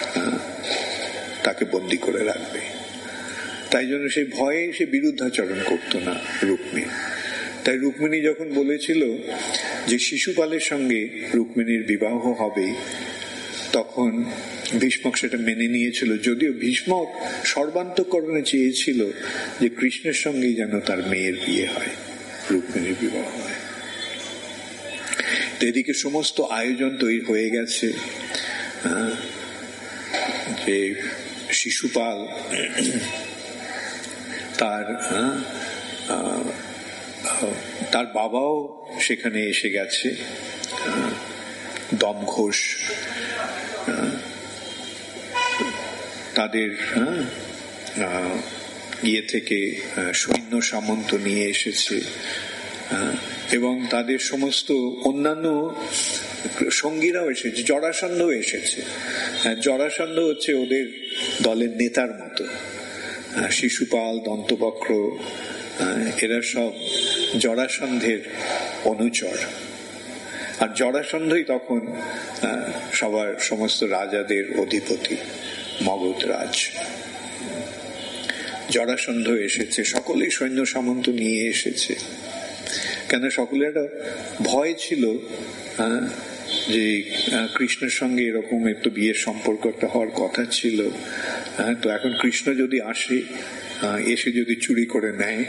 তাকে বন্দী করে রাখবে। তাই জন্য সেই ভয়ে সে বিরুদ্ধাচরণ করতো না রুক্মিণী। তাই রুক্মিণী যখন বলেছিল যে শিশুপালের সঙ্গে রুক্মিণীর বিবাহ হবে, তখন ভীষ্মক সেটা মেনে নিয়েছিল, যদিও ভীষ্মক সর্বান্তঃকরণে চেয়েছিল যে কৃষ্ণের সঙ্গেই যেন তার মেয়ের বিয়ে হয়, রুক্মিণীর বিবাহ হয়। তো এদিকে সমস্ত আয়োজন তৈরি হয়ে গেছে, যে শিশুপাল তার তার বাবাও সেখানে এসে গেছে, দমঘোষ, তাদের ইয়ে থেকে সৈন্য সামন্ত নিয়ে এসেছে, এবং তাদের সমস্ত অন্যান্য সঙ্গীরাও এসেছে, জরাসন্ধ এসেছে। জরাসন্ধ হচ্ছে ওদের দলের নেতার মতো, শিশুপাল, দন্তবক্র, এরা সব জরাসন্ধের অনুচর। আর জরাসন্ধই তখন সবার সমস্ত রাজাদের অধিপতি, মগধরাজ। জরাসন্ধ এসেছে, সকলেই সৈন্য সামন্ত নিয়ে এসেছে, কেন সকলের একটা ভয় ছিল যে কৃষ্ণের সঙ্গে এরকম একটু বিয়ের সম্পর্ক একটা হওয়ার কথা ছিল। তো এখন কৃষ্ণ যদি আসে, এসে যদি চুরি করে নেয়,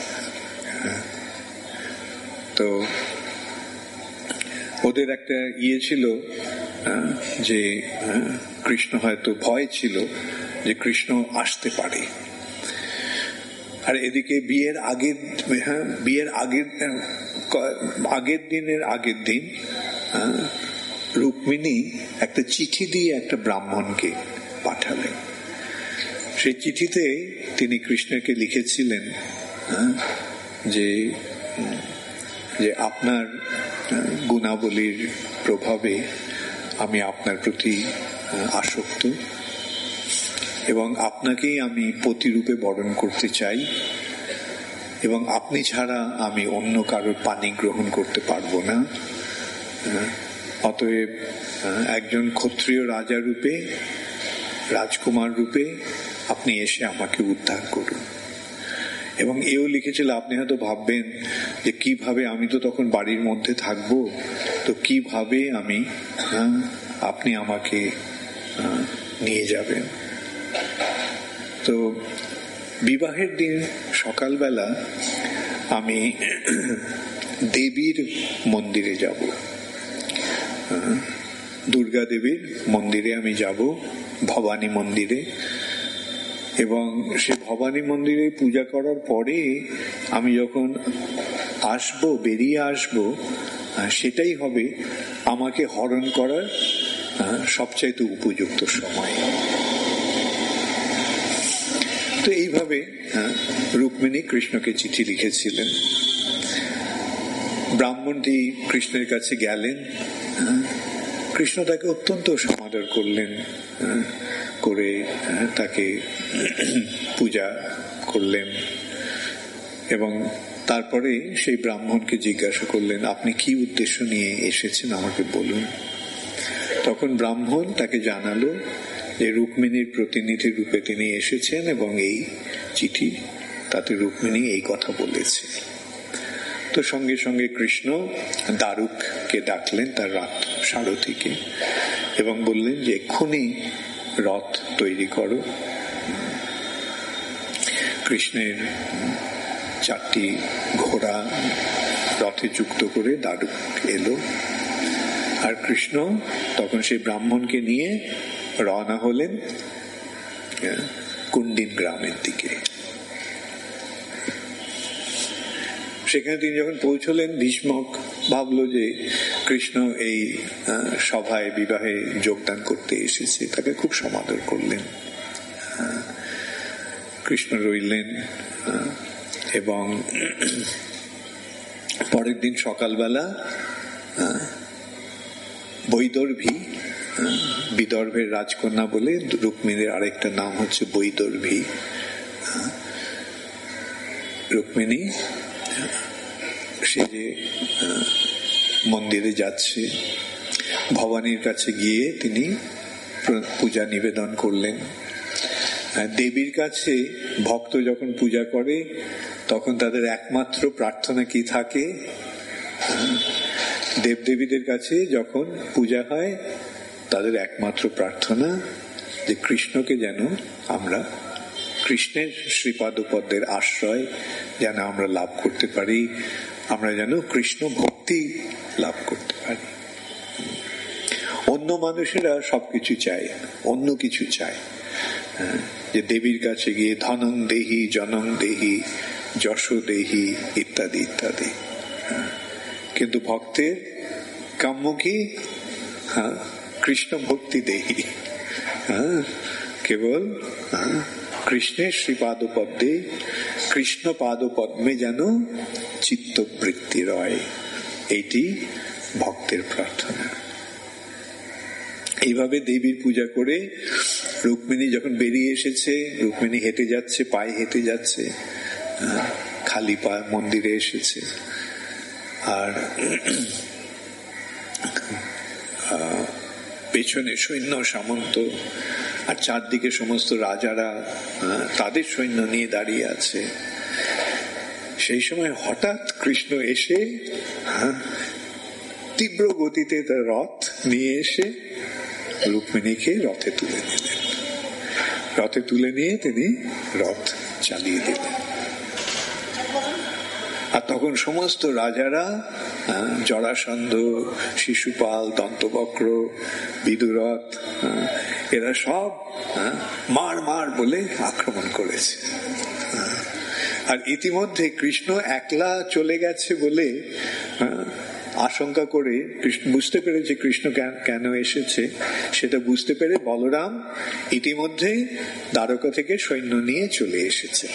তো ওদের একটা ইয়ে ছিল যে কৃষ্ণ হয়তো ভয় ছিল যে কৃষ্ণ আসতে পারে। আর এদিকে বিয়ের আগের দিন রুক্মিণী একটা চিঠি দিয়ে একটা ব্রাহ্মণকে পাঠালেন। সেই চিঠিতে তিনি কৃষ্ণকে লিখেছিলেন যে আপনার গুণাবলীর প্রভাবে আমি আপনার প্রতি আসক্ত, এবং আপনাকেই আমি পতিরূপে বরণ করতে চাই, এবং আপনি ছাড়া আমি অন্য কারোর পানি গ্রহণ করতে পারবো না। অতএব একজন ক্ষত্রিয় রাজা রূপে, রাজকুমার রূপে আপনি এসে আমাকে উদ্ধার করুন। এবং এও লিখেছিল, আপনি হয়তো ভাববেন যে কিভাবে, আমি তো তখন বাড়ির মধ্যে থাকবো, তো কিভাবে আপনি আমাকে নিয়ে যাবেন। তো বিবাহের দিন সকালবেলা আমি দেবীর মন্দিরে যাব, দুর্গা দেবীর মন্দিরে আমি যাব, ভবানী মন্দিরে। এবং সে ভবানী মন্দিরে পূজা করার পরে আমি যখন আসবো, বেরিয়ে আসবো, সেটাই হবে আমাকে হরণ করার সবচাইতে উপযুক্ত সময়। তো এইভাবে রুক্মিণী কৃষ্ণকে চিঠি লিখেছিলেন। ব্রাহ্মণটি কৃষ্ণের কাছে গেলেন, কৃষ্ণ তাকে অত্যন্ত সমাদর করলেন, করে তাকে পূজা করলেন, এবং তারপরে সেই ব্রাহ্মণকে জিজ্ঞাসা করলেন, আপনি কি উদ্দেশ্য নিয়ে এসেছেন আমাকে বলুন। তখন ব্রাহ্মণ তাকে জানালো যে রুক্মিণীর প্রতিনিধি রূপে তিনি এসেছেন, এবং এই চিঠি তাতে রুক্মিণী এই কথা বলেছে। তো সঙ্গে সঙ্গে কৃষ্ণ দারুককে ডাকলেন, তার রথ সারথীকে, এবং বললেন যে এক্ষুনি রথ তৈরি করো। কৃষ্ণের 4টি ঘোড়া রথে যুক্ত করে দারুক এলো, আর কৃষ্ণ তখন সেই ব্রাহ্মণকে নিয়ে রওনা হলেন কুন্ডিন গ্রামের দিকে। সেখানে তিনি যখন পৌঁছলেন, ভীষ্মক ভাবলো যে কৃষ্ণ এই সভায়, বিবাহে যোগদান করতে এসেছে, তাকে খুব সমাদর করলেন। কৃষ্ণ রইলেন, এবং পরের দিন সকালবেলা বৈদর্ভী, বিদর্ভের রাজকন্যা বলে রুক্মিণীর আরেকটা নাম হচ্ছে বৈদর্ভী, রুক্মিণী সে যে মন্দিরে যাচ্ছে, ভবানীর কাছে গিয়ে তিনি পূজা নিবেদন করলেন। দেবীর কাছে ভক্ত যখন পূজা করে তখন তাদের একমাত্র প্রার্থনা কি থাকে? দেবদেবীদের কাছে যখন পূজা হয় তাদের একমাত্র প্রার্থনা যে কৃষ্ণকে যেন আমরা, কৃষ্ণের শ্রীপাদপদ্মের আশ্রয় যেন আমরা লাভ করতে পারি, আমরা যেন কৃষ্ণ ভক্তি লাভ করতে পারি। অন্য মানুষেরা সবকিছু চায়, অন্য কিছু চায়, যে দেবীর কাছে গিয়ে ধনং দেহি জনং দেহি, যশ দেহি ইত্যাদি ইত্যাদি। কিন্তু ভক্তের কাম্য কি? কৃষ্ণ ভক্তি দেহি, কেবল কৃষ্ণের শ্রীপাদ পদ্মে, কৃষ্ণ পাদ পদ্মে যেন চিত্তবৃত্তি রয়, এইটি ভক্তের প্রার্থনা। এইভাবে দেবীর পূজা করে রুক্মিণী যখন বেরিয়ে এসেছে, রুক্মিণী হেঁটে যাচ্ছে, পায়ে হেঁটে যাচ্ছে, খালি পা মন্দিরে এসেছে। আর পেছনে সৈন্য সামন্ত, আর চারদিকে সমস্ত রাজারা তাদের সৈন্য নিয়ে দাঁড়িয়ে আছে। সেই সময় হঠাৎ কৃষ্ণ এসে তীব্র গতিতে তার রথ নিয়ে এসে রুক্মিণীকে রথে তুলে নিলেন। রথে তুলে নিয়ে তিনি রথ চালিয়ে দিলেন। আর তখন সমস্ত রাজারা, জরাসন্ধ, শিশুপাল, দন্তবক্র, বিদুরথ, এরা সব মার মার বলে আক্রমণ করেছে। আর ইতিমধ্যে কৃষ্ণ একলা চলে গেছে বলে আশঙ্কা করে, কৃষ্ণ বুঝতে পেরেছে কৃষ্ণ কেন এসেছে, সেটা বুঝতে পেরে বলরাম ইতিমধ্যে দ্বারকা থেকে সৈন্য নিয়ে চলে এসেছে।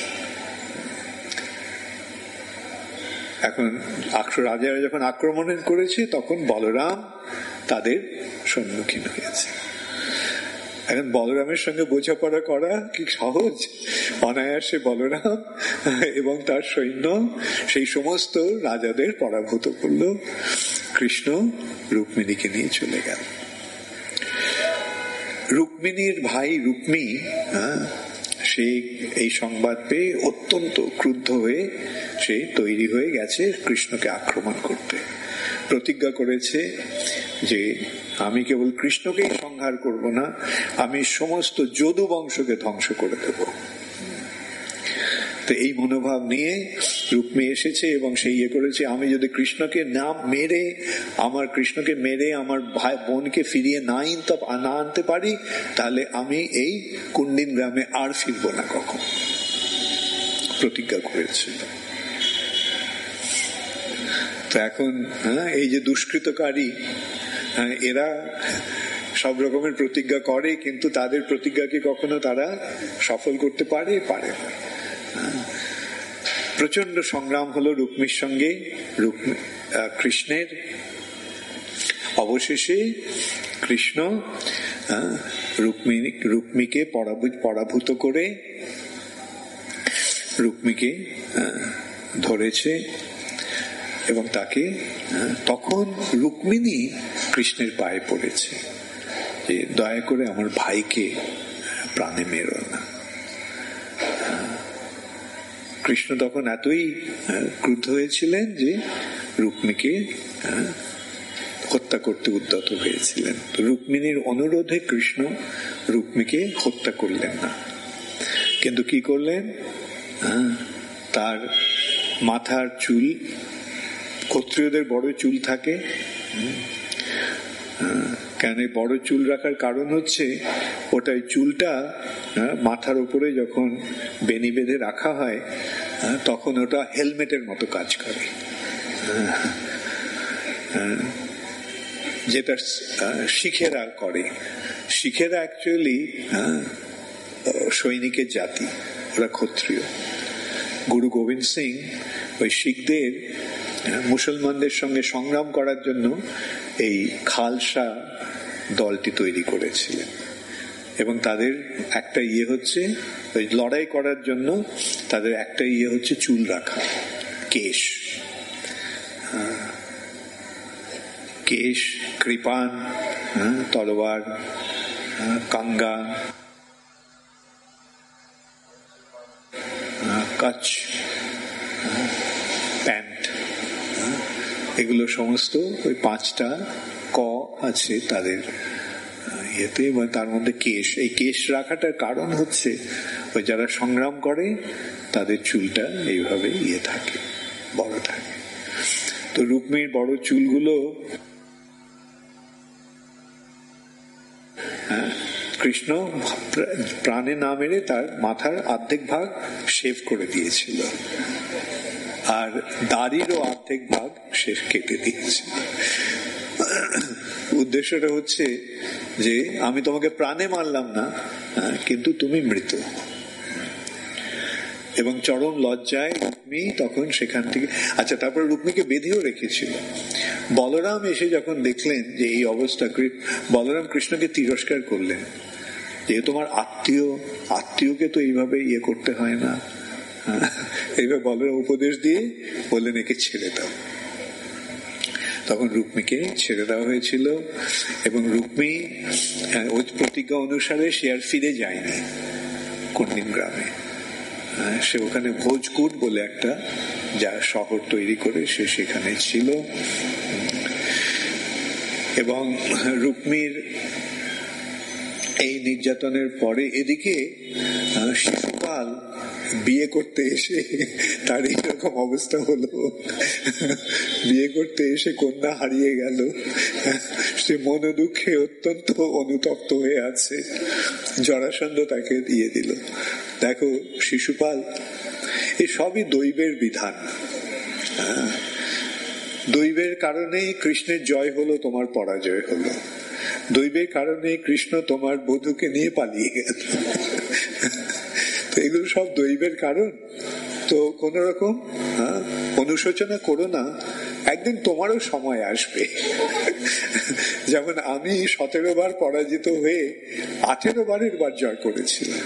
এখন রাজারা যখন আক্রমণ করেছে, তখন বলরাম তাদের সম্মুখীন হয়েছে। এখন বলরামের সঙ্গে বোঝাপড়া করা কি সহজ? অনায়াসে বলরাম এবং তার সৈন্য সেই সমস্ত রাজাদের পরাভূত করল। কৃষ্ণ রুক্মিণীকে নিয়ে চলে গেল। রুক্মিণীর ভাই রুক্মী সে এই সংবাদ পেয়ে অত্যন্ত ক্রুদ্ধ হয়ে সে তৈরি হয়ে গেছে কৃষ্ণকে আক্রমণ করতে। প্রতিজ্ঞা করেছে যে আমি কেবল কৃষ্ণকেই সংহার করব না, আমি সমস্ত যদু বংশকে ধ্বংস করে দেব। তো এই মনোভাব নিয়ে রুক্মী এসেছে এবং সে ইয়ে করেছে, আমি যদি কৃষ্ণকে মেরে আমার ভাই বোনকে ফিরিয়ে না আনতে পারি, তাহলে আমি এই কুন্ডিন গ্রামে আর ফিরব না কখন। প্রতিজ্ঞা করেছিল। তো এখন এই যে দুষ্কৃতকারী, এরা সব রকমের প্রতিজ্ঞা করে, কিন্তু তাদের প্রতিজ্ঞাকে কখনো তারা সফল করতে পারে না। প্রচন্ড সংগ্রাম হলো রুক্মীর সঙ্গে কৃষ্ণের। অবশেষে কৃষ্ণ রুক্মীকে পরাভূত করে রুক্মীকে ধরেছে এবং তাকে, তখন রুক্মিণী কৃষ্ণের পায়ে পড়েছে যে দয়া করে আমার ভাইকে প্রাণে মেরো না। কৃষ্ণ তখন এতই ক্রুদ্ধ হয়েছিলেন যে রুক্মীকে হত্যা করতে উদ্যত হয়েছিলেন। রুক্মিণীর অনুরোধে কৃষ্ণ রুক্মীকে হত্যা করলেন না, কিন্তু কি করলেন, তার মাথার চুল, ক্ষত্রিয়দের বড় চুল থাকে, কেন বড় চুল রাখার কারণ হচ্ছে ওটাই চুলটা মাথার উপরে যখন বেনি বেঁধে রাখা হয় তখন ওটা হেলমেটের মতো কাজ করে, যেটা শিখেরা করে। শিখেরা অ্যাকচুয়ালি সৈনিকের জাতি, ওরা ক্ষত্রিয়। গুরু গোবিন্দ সিং ওই শিখদের মুসলমানদের সঙ্গে সংগ্রাম করার জন্য এই খালসা দলটি তৈরি করেছিলেন এবং তাদের একটা হচ্ছে ওই লড়াই করার জন্য তাদের একটা হচ্ছে চুল রাখা, কেশ, কৃপান, তলোয়ার, কাঙ্গা, কাচ, প্যান্ট, এগুলো সমস্ত ওই 5টা ক আছে তাদের ইয়েতে, তার মধ্যে কেশ। এই কেশ রাখাটার কারণ হচ্ছে ওই যারা সংগ্রাম করে তাদের চুলটা এইভাবে থাকে, বড় থাকে। তো রুক্মীর বড় চুলগুলো কৃষ্ণ প্রাণে না মেরে তার মাথার অর্ধেক ভাগ শেভ করে দিয়েছিল। আর দাড়িরও অর্ধেক ভাগ সে কেটে দিয়েছে। উদ্দেশ্যটা হচ্ছে যে আমি তোমাকে প্রাণে মারলাম না, কিন্তু তুমি মৃত। এবং চরম লজ্জায় রুক্মী তখন সেখান থেকে, আচ্ছা, তারপর রুক্মীকে বেঁধেও রেখেছিল। বলরাম এসে যখন দেখলেন যে এই অবস্থা, বলরাম কৃষ্ণকে তিরস্কার করলেন যে তোমার আত্মীয়কে তো এইভাবে ইয়ে করতে হয় না। এইভাবে বলরাম উপদেশ দিয়ে বললেন একে ছেড়ে দাও। তখন রুক্মীকে ছেড়ে দেওয়া হয়েছিল এবং রুক্মী ওই প্রতিজ্ঞা অনুসারে সে আর ফিরে যায়নি কর্ণিম গ্রামে। সে ওখানে ভোজকুট বলে একটা যা শহর তৈরি করে সে সেখানে ছিল। এবং রুক্মীর এই নির্যাতনের পরে এদিকে শিশুপাল বিয়ে করতে এসে তার এইরকম অবস্থা হলো, বিয়ে করতে এসে কন্যা হারিয়ে গেল, সে মনে দুঃখে অত্যন্ত অনুতপ্ত হয়ে আছে। জরাসন্ধ তাকে দিয়ে দিল। দেখো শিশুপাল, এই সবই দৈবের বিধান। দৈবের কারণেই কৃষ্ণের জয় হলো, তোমার পরাজয় হলো। দৈবের কারণে কৃষ্ণ তোমার বধূকে নিয়ে পালিয়ে গেল। তো এগুলো সব দৈবের কারণ। তো কোন রকম অনুশোচনা করো না, একদিন তোমারও সময় আসবে। যেমন আমি 17 বার পরাজিত হয়ে 18 বারের বার জয় করেছিলাম।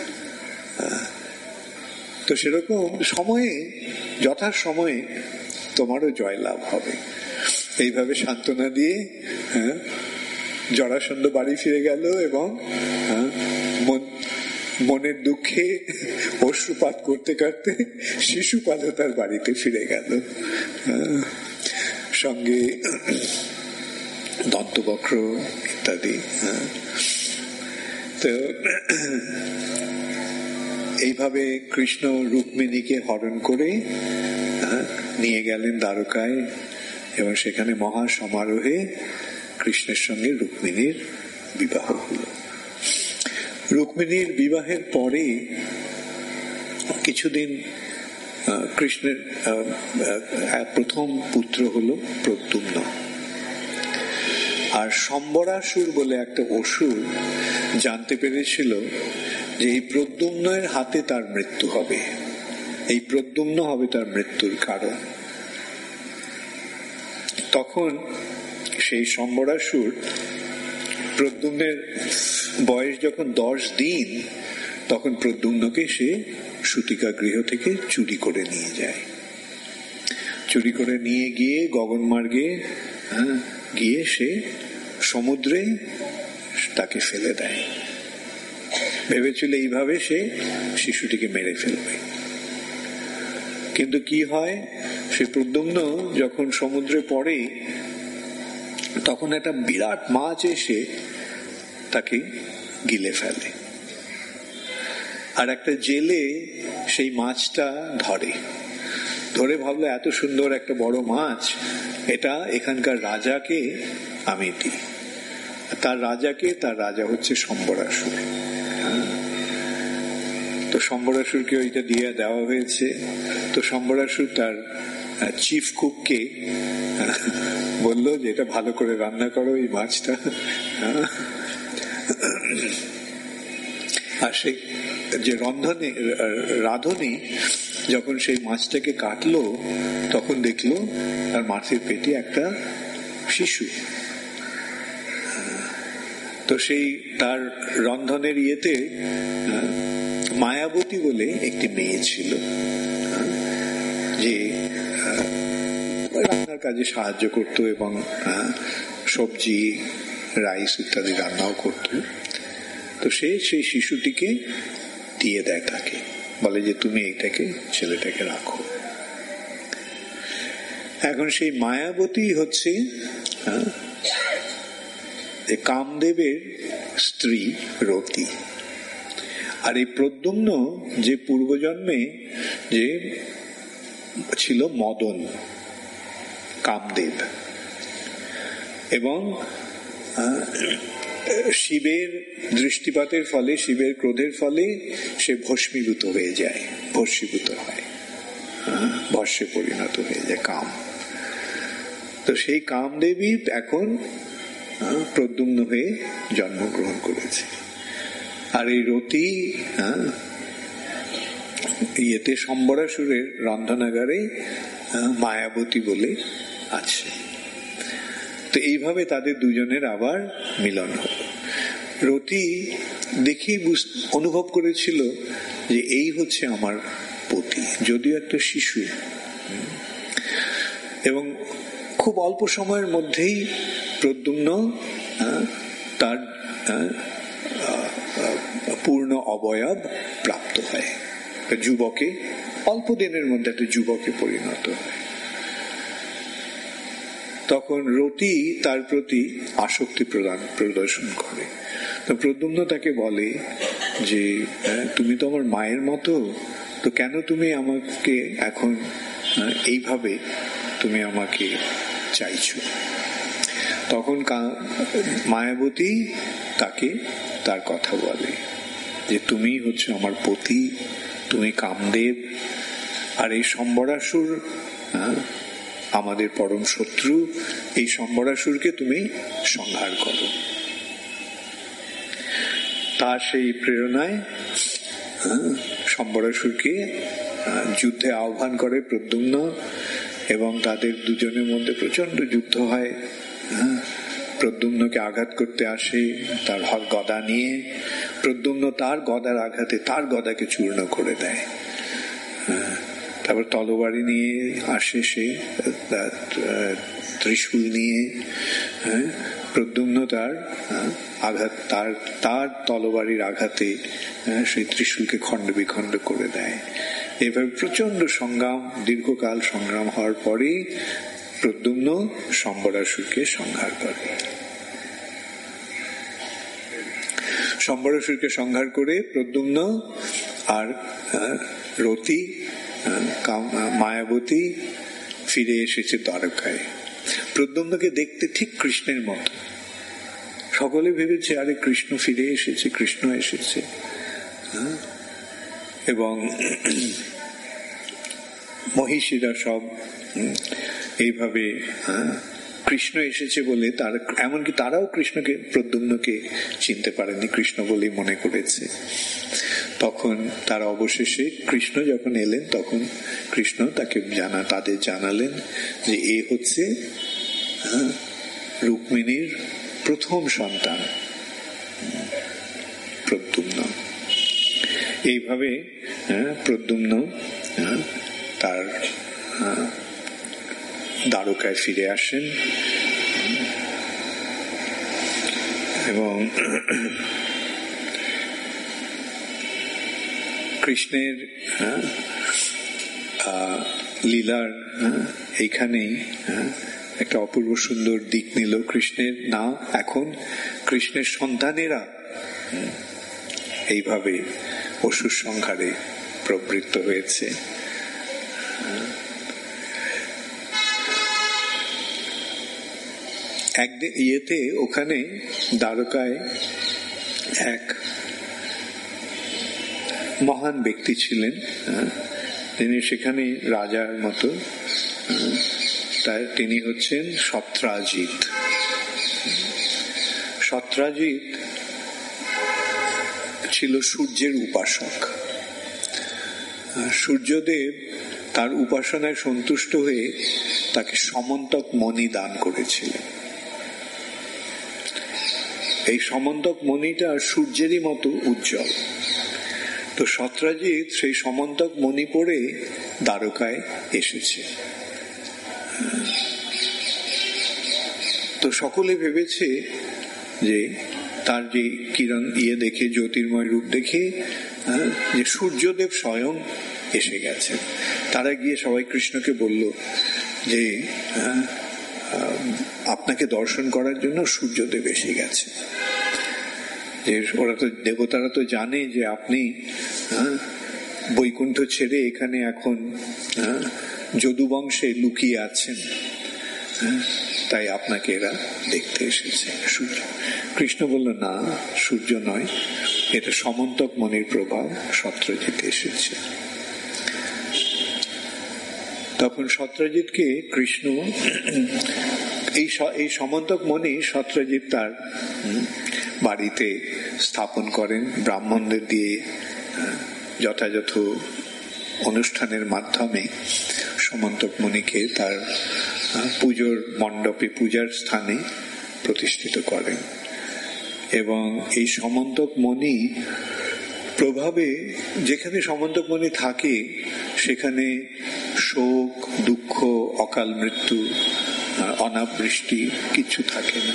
তো সেরকম সময়ে, যথা সময়ে তোমারও জয় লাভ হবে। এইভাবে সান্ত্বনা দিয়ে জরাসন্ধ বাড়ি ফিরে গেল এবং মনের দুঃখে অশ্রুপাত করতে করতে শিশুপালও তার বাড়িতে ফিরে গেল, সঙ্গে দন্তবক্র ইত্যাদি। তো এইভাবে কৃষ্ণ রুক্মিণীকে হরণ করে নিয়ে গেলেন দ্বারকায় এবং সেখানে মহা সমারোহে কৃষ্ণের সঙ্গে রুক্মিণীর বিবাহ হল। রুক্মিণীর বিবাহের পরে কিছুদিন কৃষ্ণের প্রথম পুত্র হল প্রদ্যুম্ন। আর সম্বরাসুর বলে একটা অসুর জানতে পেরেছিল যে এই প্রদ্যুম্নের হাতে তার মৃত্যু হবে, এই প্রদ্যুম্ন হবে তার মৃত্যুর কারণ। তখন সেই সম্বরাসুর প্রদ্যুম্নের বয়স যখন 10 দিন, তখন প্রদ্যুম্নকে সে সূতিকা গৃহ থেকে চুরি করে নিয়ে যায়। চুরি করে নিয়ে গিয়ে গগনমার্গে গিয়ে সে সমুদ্রে তাকে ফেলে দেয়। ভেবেছিল এইভাবে সে শিশুটিকে মেরে ফেলবে। কিন্তু কি হয়, সে প্রদ্যুম্ন যখন সমুদ্রে পড়ে তখন একটা বিরাট মাছ এসে তাকে গিলে ফেলে। আর একটা জেলে সেই মাছটা ধরে ভাবলো এত সুন্দর একটা বড় মাছ, এটা এখানকার রাজাকে আমি দিই। তার রাজা হচ্ছে সম্বরাসুর। তো সম্বরাসুরকে ওইটা দিয়ে দেওয়া হয়েছে। তো সম্বরাসুর তার চিফ কুককে বলল যে এটা ভালো করে রান্না করো এই মাছটা। আর সেই যে রাঁধুনি যখন সেই মাছটাকে কাটলো তখন দেখলো তার মাছের পেটে একটা শিশু। তো সেই তার রন্ধনের ইয়েতে মায়াবতী বলে একটি মেয়ে ছিল, যে রান্নার কাজে সাহায্য করত এবং সবজি, রাইস ইত্যাদি রান্নাও করত। তো সে সেই শিশুটিকে দিয়ে দেয় তাকে, বলে যে তুমি এইটাকে, ছেলেটাকে রাখো। এখন সেই মায়াবতী হচ্ছে কামদেবের স্ত্রী রতি। আর এই প্রদ্যুম্ন যে পূর্বজন্মে যে ছিল মদন, কামদেব, এবং শিবের দৃষ্টিপাতের ফলে, শিবের ক্রোধের ফলে সে ভস্মীভূত হয়ে যায়, ভস্মীভূত হয়। ভস্যে পরিণত হয়ে যায় কাম। তো সেই কামদেবী এখন প্রদ্যুম্ন হয়ে জন্মগ্রহণ করেছে। আর এই রতি ইয়েতে সম্বরাসুরের রন্ধনাগারে মায়াবতী বলে আছে। তো এইভাবে তাদের দুজনের আবার মিলন হল। রতি দেখেই অনুভব করেছিল যে এই হচ্ছে আমার পতি, যদিও একটা শিশু, এবং খুব অল্প সময়ের মধ্যেই প্রদ্যুম্ন তার পূর্ণ অবয়ব প্রাপ্ত হয়, যুবকে, অল্প দিনের মধ্যে একটা যুবকে পরিণত হয়। তখন রতি তার প্রতি আসক্তি প্রদর্শন করে। তো প্রদ্যুম্ন তাকে বলে যে তুমি তো আমার মায়ের মতো, তো কেন তুমি আমাকে এখন এইভাবে তুমি আমাকে চাইছো? তখন মায়াবতী তাকে তার কথা বলে যে তুমি হচ্ছে আমার পতি, তুমি কামদেব, আর এই সম্বরাসুর আমাদের পরম শত্রু, এই সম্বরাসুরকে তুমি সংহার করো। তার সেই প্রেরণায় সম্বরাসুরকে যুদ্ধে আহ্বান করে প্রদ্যুম্ন, এবং তাদের দুজনের মধ্যে প্রচন্ড যুদ্ধ হয়। প্রদ্যুম্নকে আঘাত করতে আসে তার গদা নিয়ে। প্রদ্যুম্ন তার গদার আঘাতে তার গদাকে চূর্ণ করে দেয়। তারপর তলবারি নিয়ে আসে সে, ত্রিশূল নিয়ে। প্রদ্যুম্ন তার আঘাত, তার তলবারির আঘাতে সেই ত্রিশূলকে খণ্ড বিখণ্ড করে দেয়। এভাবে প্রচন্ড সংগ্রাম, দীর্ঘকাল সংগ্রাম হওয়ার পরে প্রদ্যুম্ন সম্বরাসুরকে সংহার করে। সম্বরাসুরকে সংহার করে প্রদ্যুম্ন আর রতি, মায়াবতী ফিরে এসেছে দ্বারকায়। প্রদ্যুম্নকে দেখতে ঠিক কৃষ্ণের মতো। সকলে ভেবেছে আরে কৃষ্ণ ফিরে এসেছে, কৃষ্ণ এসেছে। এবং মহিষীরা সব এইভাবে কৃষ্ণ এসেছে বলে তার, এমনকি তারাও কৃষ্ণকে, প্রদ্যুম্নকে চিনতে পারেনি, কৃষ্ণ বলেই মনে করেছে। তখন তারা অবশেষে কৃষ্ণ যখন এলেন, তখন কৃষ্ণ তাকে তাদের জানালেন যে এ হচ্ছে রুক্মিণীর প্রথম সন্তান প্রদ্যুম্ন। এইভাবে প্রদ্যুম্ন তার দ্বারকায় ফিরে আসেন, এবং কৃষ্ণের লীলার এইখানেই একটা অপূর্ব সুন্দর দিক নিল। কৃষ্ণের না এখন কৃষ্ণের সন্তানেরা এইভাবে অসুর সংহারে প্রবৃত্ত হয়েছে। একদিন ইয়েতে ওখানে দ্বারকায় এক মহান ব্যক্তি ছিলেন, তিনি সেখানে রাজার মতো, তিনি হচ্ছেন সত্রাজিৎ। সত্রাজিৎ ছিল সূর্যের উপাসক। সূর্যদেব তার উপাসনায় সন্তুষ্ট হয়ে তাকে সমন্তক মণি দান করেছিলেন। এই সমন্তক মণিটা সূর্যেরই মতো উজ্জ্বল। তো সত্রাজিৎ সেই সমন্তক মণি পরে দ্বারকায় এসেছে। তো সকলে ভেবেছে যে তার যে কিরণ দেখে, জ্যোতির্ময় রূপ দেখে যে সূর্যদেব স্বয়ং এসে গেছে। তারা গিয়ে সবাই কৃষ্ণকে বলল যে আপনাকে দর্শন করার জন্য সূর্যদেব এসে গেছে। যে ওরা তো, দেবতারা তো জানে যে আপনি বৈকুণ্ঠ ছেড়ে এখানে এখন যদুবংশে লুকিয়ে আছেন, তাই আপনাকে এরা দেখতে এসেছে সূর্য। কৃষ্ণ বলল না, সূর্য নয়, এটা সমন্তক মণির প্রভাব, সত্রাজিৎ এসেছে। তখন সত্যজিৎকে কৃষ্ণ এই সমন্তক মণি সত্যজিৎ তার বাড়িতে স্থাপন করেন, ব্রাহ্মণদের দিয়ে যথাযথ অনুষ্ঠানের মাধ্যমে সমন্তক মণিকে তার পুজোর মণ্ডপে, পূজার স্থানে প্রতিষ্ঠিত করেন। এবং এই সমন্তক মণি প্রভাবে যেখানে সমন্তক মণি থাকে সেখানে শোক, দুঃখ, অকাল মৃত্যু, অনাবৃষ্টি কিছু থাকে না।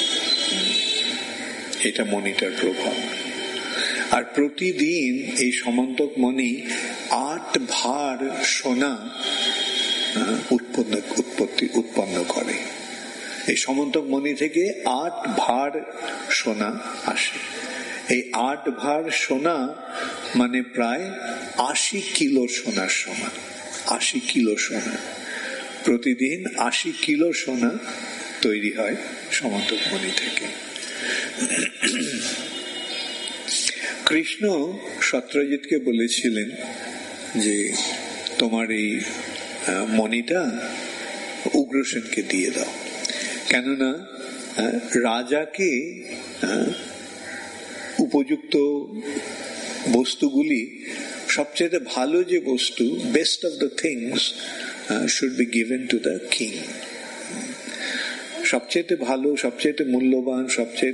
এটা মণিটার প্রভাব। আর প্রতিদিন এই সমন্তক মণি 8 ভার সোনা উৎপন্ন করে। এই সমন্তক মণি থেকে 8 ভার সোনা আসে। এই 8 ভার সোনা মানে প্রায় 80 কিলো সোনার সমান। 80 কিলো সোনা, প্রতিদিন 80 কিলো সোনা তৈরি হয় সমন্তক মণি থেকে। কৃষ্ণ সত্যজিৎকে বলেছিলেন যে তোমার এই মণিটা উগ্রসেনকে দিয়ে দাও, কেননা রাজাকে উপযুক্ত বস্তুগুলি, সবচেয়ে ভালো যে বস্তু, best of the things should be given to the king. সবচেয়ে ভালো, সবচেয়ে মূল্যবান, সবচেয়ে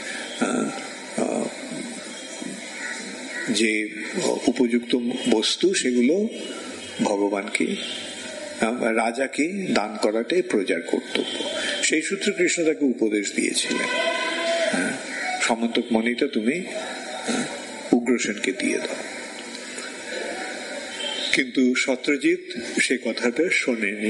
যে উপযুক্ত বস্তু সেগুলো ভগবানকে, রাজাকে দান করাটাই প্রজার কর্তব্য। সেই সূত্রে কৃষ্ণ তাকে উপদেশ দিয়েছিলেন, সমন্তক মণিটা তুমি উগ্রসেনকে দিয়ে দাও। কিন্তু সত্যজিৎ সে কথাটা শোনেনি,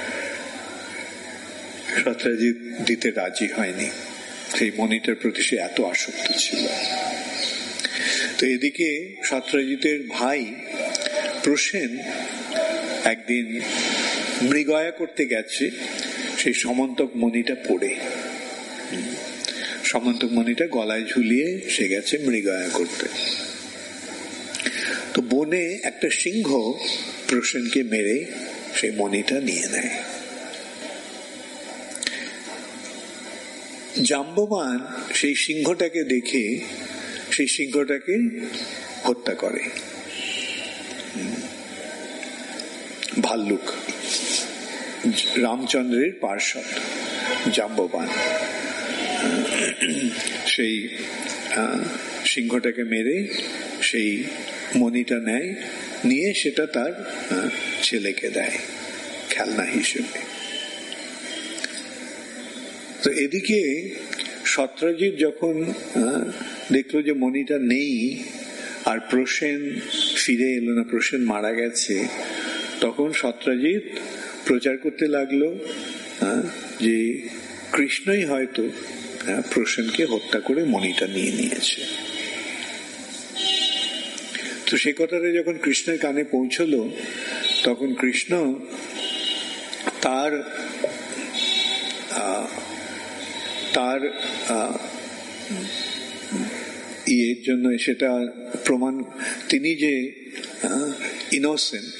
সত্যজিৎ দিতে রাজি হয়নি। সেই মণিটার প্রতি সে এত আসক্ত ছিল। তো এদিকে সত্যজিতের ভাই প্রসেন একদিন মৃগয়া করতে গেছে, সেই সমন্তক মণিটা পড়ে, সমন্তক মণিটা গলায় ঝুলিয়ে সে গেছে মৃগয়া করতে। তো বনে একটা সিংহ প্রসেনকে মেরে সেই মণিটা নিয়ে নেয়। জাম্ববান সেই সিংহটাকে দেখে সেই সিংহটাকে হত্যা করে। ভাল্লুক, রামচন্দ্রের পার্ষদ জাম্ববান সেই সিংহটাকে মেরে সেই মণিটা নেয়, নিয়ে সেটা তার ছেলেকে দেয় খেলনা হিসেবে। তো এদিকে সত্যজিৎ যখন দেখলো যে মণিটা নেই আর প্রসেন ফিরে এলো না, প্রসেন মারা গেছে, তখন সত্যজিৎ প্রচার করতে লাগলো যে কৃষ্ণই হয়তো প্রসেনকে হত্যা করে মণিটা নিয়ে নিয়েছে। তো সে কথাটা যখন কৃষ্ণের কানে পৌঁছলো, তখন কৃষ্ণ তার ইয়ের জন্য সেটা প্রমাণ, তিনি যে ইনোসেন্ট,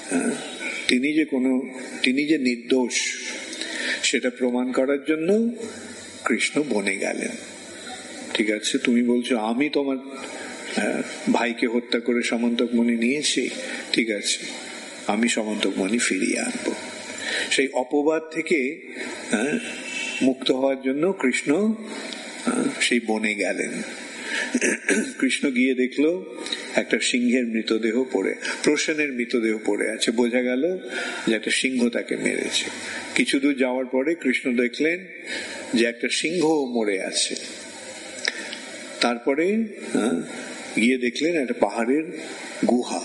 তিনি যে নির্দোষ সেটা প্রমাণ করার জন্য কৃষ্ণ বনে গেলেন। ঠিক আছে, তুমি বলছো আমি তোমার ভাইকে হত্যা করে সমন্তক মণি নিয়েছি, ঠিক আছে, আমি সমন্তক মণি ফিরিয়ে আনবো। সেই অপবাদ থেকে মুক্ত হওয়ার জন্য কৃষ্ণ সেই বনে গেলেন। কৃষ্ণ গিয়ে দেখলো একটা সিংহের মৃতদেহ পড়ে, প্রসেনের মৃতদেহ পড়ে আছে। বোঝা গেল যে একটা সিংহ তাকে মেরেছে। কিছু দূর যাওয়ার পরে কৃষ্ণ দেখলেন যে একটা সিংহ মরে আছে। তারপরে গিয়ে দেখলেন একটা পাহাড়ের গুহা।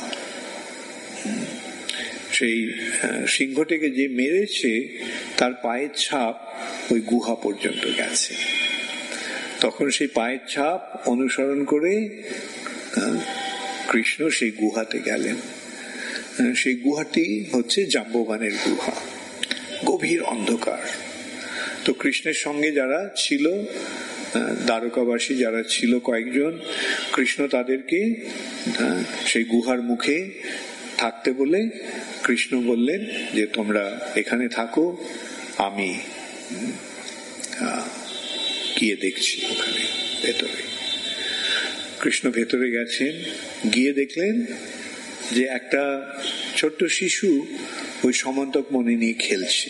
সেই সিংহটিকে যে মেরেছে তার পায়ের ছাপ ওই গুহা পর্যন্ত গেছে। তখন সেই পায়ের ছাপ অনুসরণ করে কৃষ্ণ সেই গুহাতে গেলেন। সেই গুহাটি হচ্ছে জাম্ববানের গুহা, গভীর অন্ধকার। তো কৃষ্ণের সঙ্গে যারা ছিল, দ্বারকাবাসী যারা ছিল কয়েকজন, কৃষ্ণ তাদেরকে সেই গুহার মুখে থাকতে বলে কৃষ্ণ বললেন যে তোমরা এখানে থাকো, আমি গিয়ে দেখছি ওখানে ভেতরে। কৃষ্ণ ভেতরে গেছেন, গিয়ে দেখলেন যে একটা ছোট্ট শিশু ওই সমন্তক মণি নিয়ে খেলছে।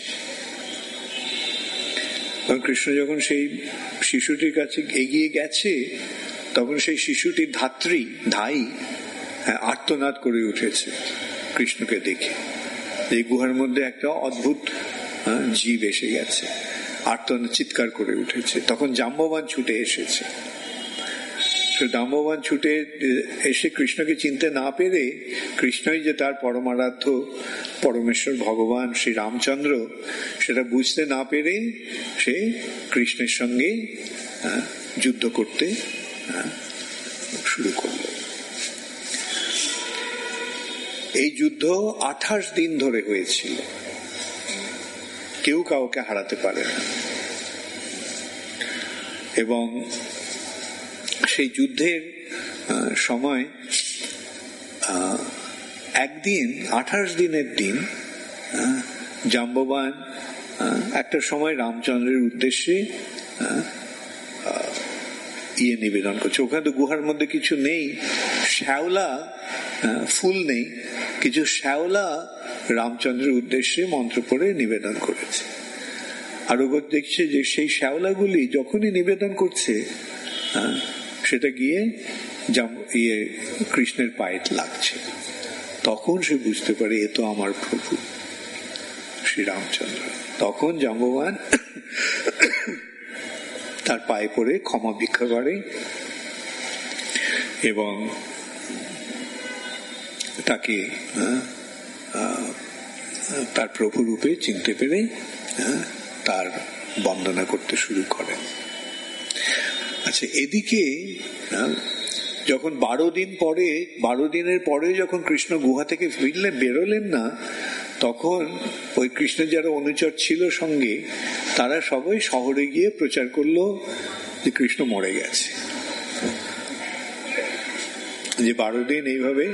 কৃষ্ণ যখন সেই শিশুটির কাছে এগিয়ে গেছে তখন সেই শিশুটির ধাই আর্তনাদ করে উঠেছে কৃষ্ণকে দেখে। এই গুহার মধ্যে একটা অদ্ভুত জীব এসে গেছে, আর্তনাদ চিৎকার করে উঠেছে। তখন জাম্ববান ছুটে এসেছে। জাম্ববান ছুটে এসে কৃষ্ণকে চিনতে না পেরে, কৃষ্ণই যে তার পরমারাধ্য পরমেশ্বর ভগবান শ্রী রামচন্দ্র সেটা বুঝতে না পেরে সে কৃষ্ণের সঙ্গে যুদ্ধ করতে শুরু করল। এই যুদ্ধ 28 দিন ধরে হয়েছিল, কেউ কাউকে হারাতে পারে না। এবং সেই যুদ্ধের সময় একদিন 28 দিনের দিন জাম্ববান একটা সময় রামচন্দ্রের উদ্দেশ্যে নিবেদন করছে। ওখানে তো গুহার মধ্যে কিছু নেই, শ্যাওলা ফুল নেই, কিছু শ্যাওলা রামচন্দ্রের উদ্দেশ্যে মন্ত্র পড়ে নিবেদন করেছে। আর ওপর দেখছে যে সেই শ্যাওলাগুলি যখনই নিবেদন করছে সেটা গিয়ে কৃষ্ণের পায়ে লাগছে। তখন সে বুঝতে পারে এ তো আমার প্রভু শ্রী রামচন্দ্র। তখন জাম্ববান তার পায়ে পড়ে ক্ষমা ভিক্ষা করে এবং তাকে তার প্রভু রূপে চিনতে পেরে তার বন্দনা করতে শুরু করেন। আচ্ছা, এদিকে যখন 12 দিনের পরে যখন কৃষ্ণ গুহা থেকে বেরোলেন না, তখন ওই কৃষ্ণের যারা অনুচর ছিল সঙ্গে তারা সবাই শহরে গিয়ে প্রচার করলো যে কৃষ্ণ মরে গেছে, যে 12 দিন এইভাবে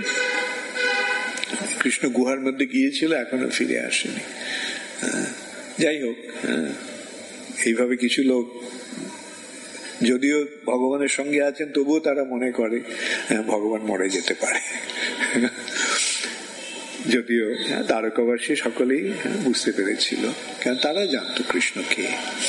কৃষ্ণ গুহার মধ্যে গিয়েছিল, এখনো ফিরে আসেনি। যাই হোক, এইভাবে কিছু লোক যদিও ভগবানের সঙ্গে আছেন তবুও তারা মনে করে ভগবান মরে যেতে পারে। যদিও দ্বারকাবাসী সকলেই বুঝতে পেরেছিল, কারণ তারা জানতো কৃষ্ণকে।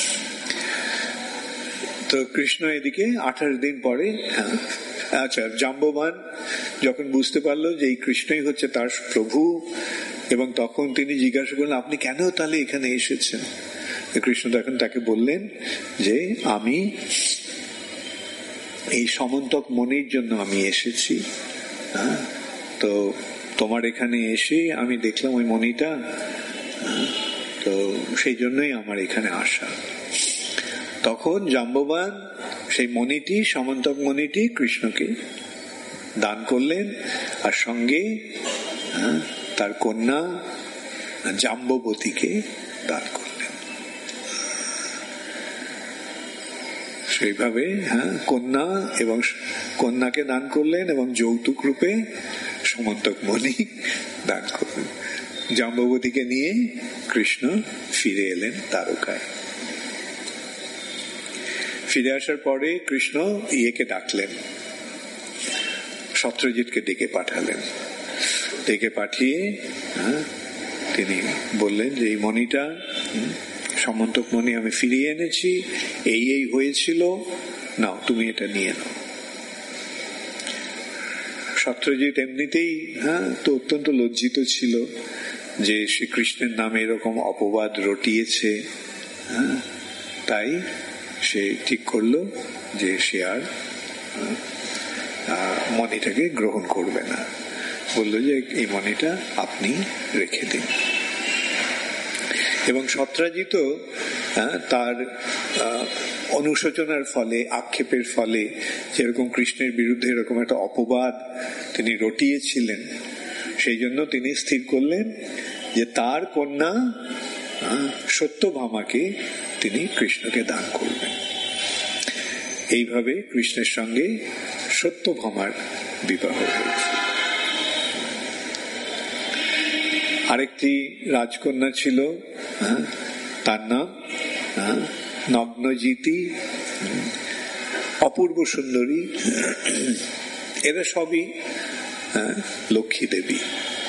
তো কৃষ্ণ এদিকে 28 দিন পরে আচ্ছা, জাম্ববান যখন বুঝতে পারলো যে এই কৃষ্ণই হচ্ছে তার প্রভু, এবং তখন তিনি জিজ্ঞাসা করলেন আপনি কেন তাহলে এখানে এসেছেন? কৃষ্ণ তখন তাকে বললেন যে আমি এই সমন্তক মনির জন্য আমি এসেছি। তো তোমার এখানে এসে আমি দেখলাম ওই মণিটা, তো সেই জন্যই আমার এখানে আসা। তখন জাম্ববান সেই মণিটি, সমন্তক মণিটি কৃষ্ণকে দান করলেন, আর সঙ্গে তার কন্যা জাম্ববতীকে দান করলেন। সেইভাবে কন্যা এবং কন্যাকে দান করলেন এবং যৌতুক রূপে সমন্তক মণি দান করলেন। জাম্ববতীকে নিয়ে কৃষ্ণ ফিরে এলেন দ্বারকায়। ফিরে আসার পরে কৃষ্ণ ইয়েকে ডাকলেন, সত্যজিৎকে ডেকে পাঠালেন। ডেকে পাঠিয়ে তিনি বললেন যে এই মণিটা, সমন্তক মণি আমি ফিরিয়ে এনেছি, এই হয়েছিল, নাও তুমি এটা নিয়ে নাও। সত্যজিৎ এমনিতেই তো অত্যন্ত লজ্জিত ছিল যে শ্রীকৃষ্ণের নামে এরকম অপবাদ রটিয়েছে। তাই সে ঠিক করলো যে সে আর মণিটাকে গ্রহণ করবে না। বলল যে এই মণিটা আপনি রেখে দিন। এবং সত্রাজিৎ তার অনুশোচনার ফলে, আক্ষেপের ফলে, যেরকম কৃষ্ণের বিরুদ্ধে এরকম একটা অপবাদ তিনি রটিয়েছিলেন, সেই জন্য তিনি স্থির করলেন যে তার কন্যা সত্যভামাকে তিনি কৃষ্ণকে দান করবেন। এইভাবে কৃষ্ণের সঙ্গে সত্যভামার বিবাহ হয়েছে। আরেকটি রাজকন্যা ছিল, তার নাম নগ্নজিতি, অপূর্ব সুন্দরী। এরা সবই লক্ষ্মী দেবী,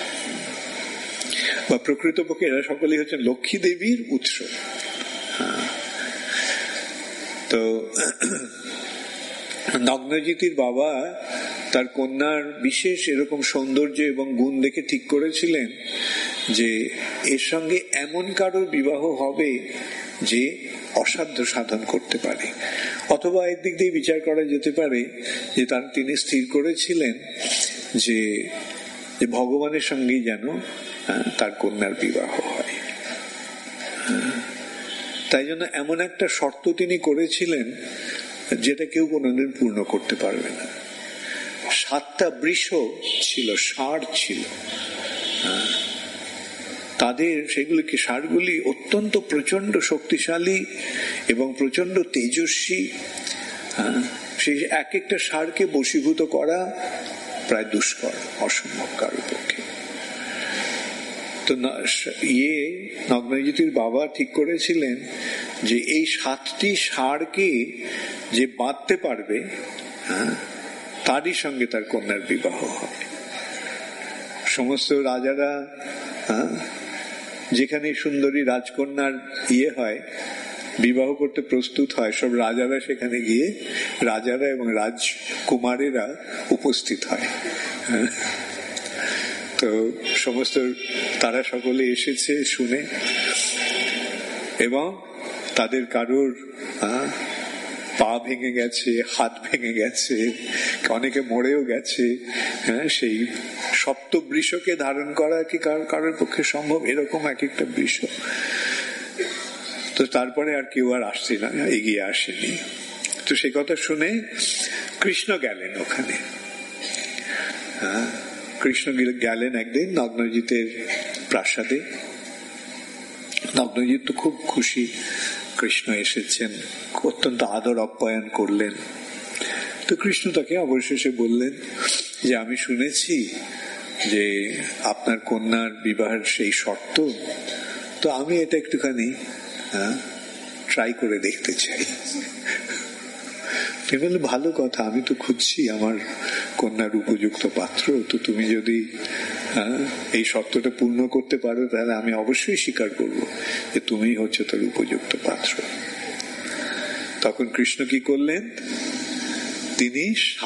বা প্রকৃতপক্ষে এরা সকলেই হচ্ছেন লক্ষ্মী দেবীর উৎস। তো নগ্নজিতির বাবা তার কন্যার বিশেষ এরকম সৌন্দর্য এবং গুণ দেখে ঠিক করেছিলেন যে এর সঙ্গে এমন কারোর বিবাহ হবে যে অসাধ্য সাধন করতে পারে, অথবা একদিক দিয়ে বিচার করা যেতে পারে যে তিনি স্থির করেছিলেন যে ভগবানের সঙ্গেই যেন তার কন্যার বিবাহ হয়। তাই জন্য এমন একটা শর্ত তিনি করেছিলেন যেটা কেউ কোনোদিন পূর্ণ করতে পারবে না। 7টা বৃষ ছিল, ষাঁড় ছিল, তাদের সেগুলিকে ষাঁড়গুলি অত্যন্ত প্রচন্ড শক্তিশালী এবং প্রচন্ড তেজস্বী। সেই এক একটা ষাঁড়কে বশীভূত করা প্রায় দুষ্কর, অসম্ভব কারোর পক্ষে। তো নগ্নজিতির বাবা ঠিক করেছিলেন যে এই 7টি ষাঁড়কে যে বাঁধতে পারবে তারই সঙ্গে তার কন্যার বিবাহ হবে। সমস্ত রাজারা যেখানে সুন্দরী রাজকন্যার হয়, বিবাহ করতে প্রস্তুত হয়, সব রাজারা সেখানে গিয়ে রাজারা এবং রাজকুমারেরা উপস্থিত হয়। তো সমস্ত তারা সকলে এসেছে শুনে, এবং তাদের কারোর পা ভেঙে গেছে, হাত ভেঙে গেছে, অনেকে মরেও গেছে। সেই সপ্তবৃষকে ধারণ করা কি কারোর পক্ষে সম্ভব? এরকম এক একটা বৃষ। তো তারপরে আর কেউ আর আসছে না, এগিয়ে আসেনি। তো সে কথা শুনে কৃষ্ণ গেলেন ওখানে। কৃষ্ণ গেলেন একদিন নগ্নজিতের প্রাসাদে। নগ্নজিৎ তো খুব খুশি, কৃষ্ণ এসেছেন, অত্যন্ত আদর আপ্যায়ন করলেন। তো কৃষ্ণ তাকে অবশেষে বললেন যে আমি শুনেছি যে আপনার কন্যার বিবাহের সেই শর্ত, তো আমি এটা একটুখানি ট্রাই করে দেখতে চাই। তুমি বললে ভালো কথা, আমি তো খুঁজছি আমার কন্যার উপযুক্ত পাত্র, তো তুমি যদি এই শর্তটা পূর্ণ করতে পারো তাহলে আমি অবশ্যই স্বীকার করব যে তুমি হচ্ছে তার উপযুক্ত পাত্র। তখন কৃষ্ণ কি করলেন? তিনি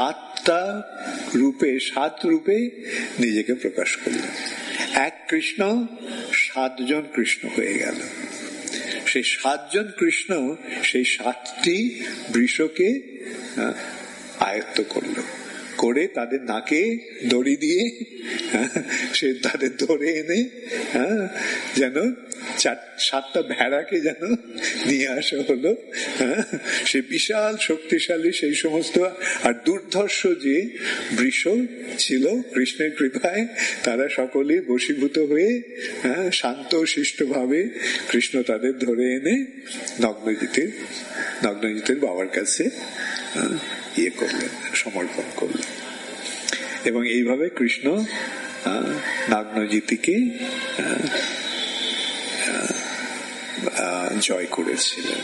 7 রূপে নিজেকে প্রকাশ করলেন। এক কৃষ্ণ 7 জন কৃষ্ণ হয়ে গেল। সেই 7 জন কৃষ্ণ সেই 7টি বৃষকে আয়ত্ত করলো, করে তাদের নাকে দড়ি দিয়ে সে তাদের ধরে এনে যেন 7টা ভেড়াকে যেন নিয়ে আসা হলো। সে বিশাল শক্তিশালী সেই সমস্ত আর দুর্ধর্ষ যে বৃষ ছিল, কৃষ্ণের কৃপায় তারা সকলেই বশীভূত হয়ে শান্ত শিষ্ট ভাবে কৃষ্ণ তাদের ধরে এনে নগ্নজিতের বাবার কাছে করলেন, সমর্পণ করলেন। এবং এইভাবে কৃষ্ণ নগ্নজিতিকে জয় করেছিলেন।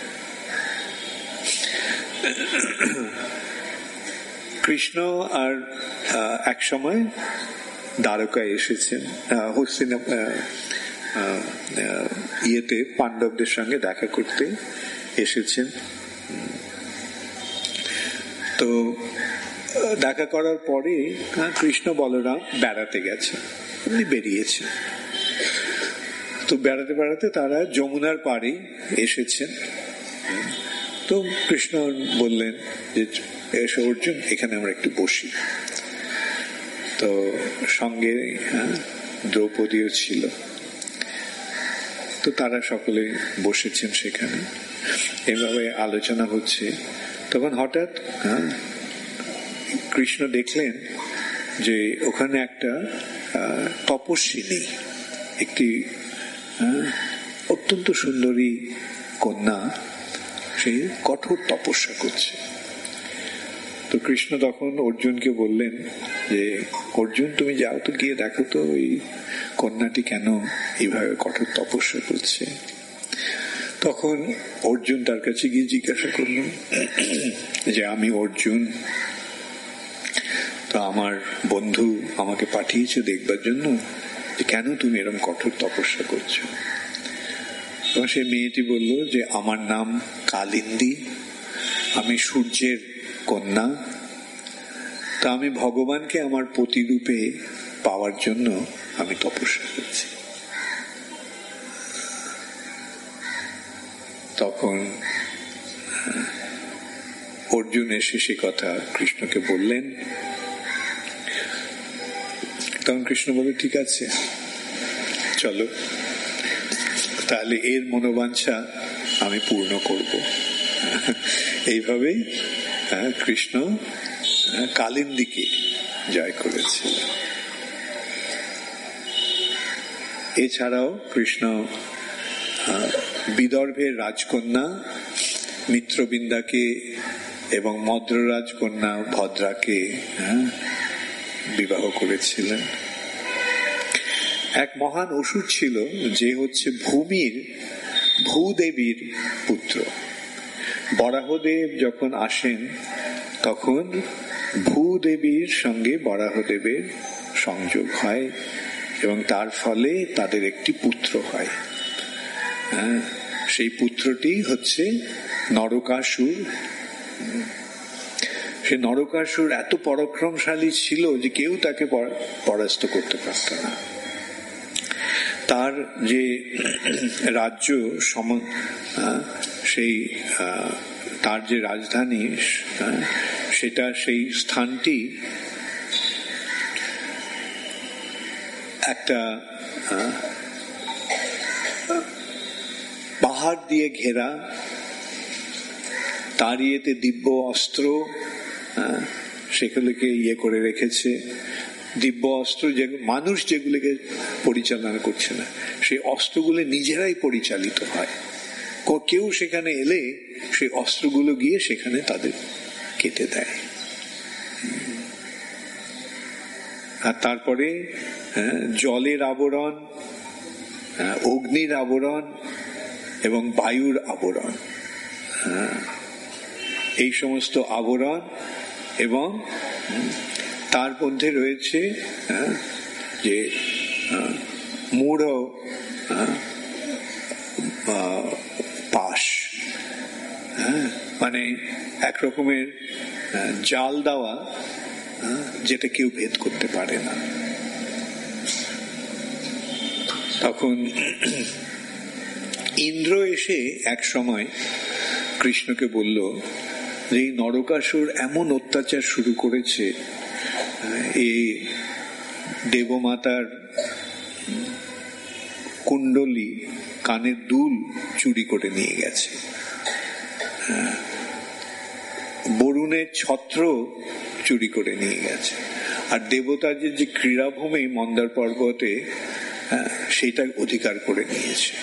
কৃষ্ণ আর এক সময় দ্বারকায় এসেছেন, পাণ্ডবদের সঙ্গে দেখা করতে এসেছেন। তো দেখা করার পরে কৃষ্ণ বলরাম বেড়াতে গেছে, এমনি বেরিয়েছে। তো বেড়াতে বেড়াতে তারা যমুনার পাড়ে এসেছেন। তো কৃষ্ণ বললেন যে এসো অর্জুন, এখানে আমরা একটু বসি। তো সঙ্গে দ্রৌপদীও ছিল। তো তারা সকলে বসেছেন সেখানে, এভাবে আলোচনা হচ্ছে। তখন হঠাৎ কৃষ্ণ দেখলেন যে ওখানে একটা তপস্বিনী, একটি অত্যন্ত সুন্দরী কন্যা, সে কঠোর তপস্যা করছে। তো কৃষ্ণ তখন অর্জুনকে বললেন যে অর্জুন, তুমি যাও তো, গিয়ে দেখো তো ওই কন্যাটি কেন এইভাবে কঠোর তপস্যা করছে। তখন অর্জুন তার কাছে গিয়ে জিজ্ঞাসা করলেন যে আমি অর্জুন, তো আমার বন্ধু আমাকে পাঠিয়েছে দেখবার জন্য যে কেন তুমি এরকম কঠোর তপস্যা করছো। এবং সে মেয়েটি বলল যে আমার নাম কালিন্দী, আমি সূর্যের কন্যা, তা আমি ভগবানকে আমার পতিরূপে পাওয়ার জন্য আমি তপস্যা করছি। তখন অর্জুন এসে সে কথা কৃষ্ণকে বললেন। তখন কৃষ্ণ বলে ঠিক আছে, চলো তাহলে এর মনোবাঞ্ছা আমি পূর্ণ করব। এইভাবেই কৃষ্ণ কালিন্দীকে জয় করেছিল। এছাড়াও কৃষ্ণ বিদর্ভের রাজকন্যা মিত্রবিন্দাকে এবং মদ্র রাজকন্যা ভদ্রাকে বিবাহ করেছিলেন। এক মহান অসুর ছিল যে হচ্ছে ভূমির ভূদেবীর পুত্র। বরাহদেব যখন আসেন তখন ভূদেবীর সঙ্গে বরাহদেবের সংযোগ হয় এবং তার ফলে তাদের একটি পুত্র হয়। সেই পুত্রটি হচ্ছে নরকাসুর। সে নরকাসুর এত পরাক্রমশালী ছিল যে কেউ তাকে পরাস্ত করতে পারত না। তার যে রাজ্য সেই তার যে রাজধানী সেটা, সেই স্থানটি একটা পাহাড় দিয়ে ঘেরা, তার ইয়েতে দিব্য অস্ত্র সেগুলোকে করে রেখেছে। দিব্য অস্ত্র যে মানুষ যেগুলোকে পরিচালনা করছে না, সেই অস্ত্রগুলো নিজেরাই পরিচালিত হয়। কেউ সেখানে এলে সেই অস্ত্রগুলো গিয়ে সেখানে তাদের কেটে দেয়। আর তারপরে জলের আবরণ, অগ্নির আবরণ এবং বায়ুর আবরণ, এই সমস্ত আবরণ, এবং তার মধ্যে রয়েছে যে মূঢ় পাশ, মানে এক রকমের জাল দেওয়া যেটা কেউ ভেদ করতে পারে না। তখন ইন্দ্র এসে এক সময় কৃষ্ণকে বলল যে এই নরকাসুর এমন অত্যাচার শুরু করেছে, এই দেবমাতার কুণ্ডলী, কানের দুল চুরি করে নিয়ে গেছে, বরুণের ছত্র চুরি করে নিয়ে গেছে, আর দেবতাদের যে ক্রীড়াভূমি মন্দার পর্বতে সেটা অধিকার করে নিয়েছে।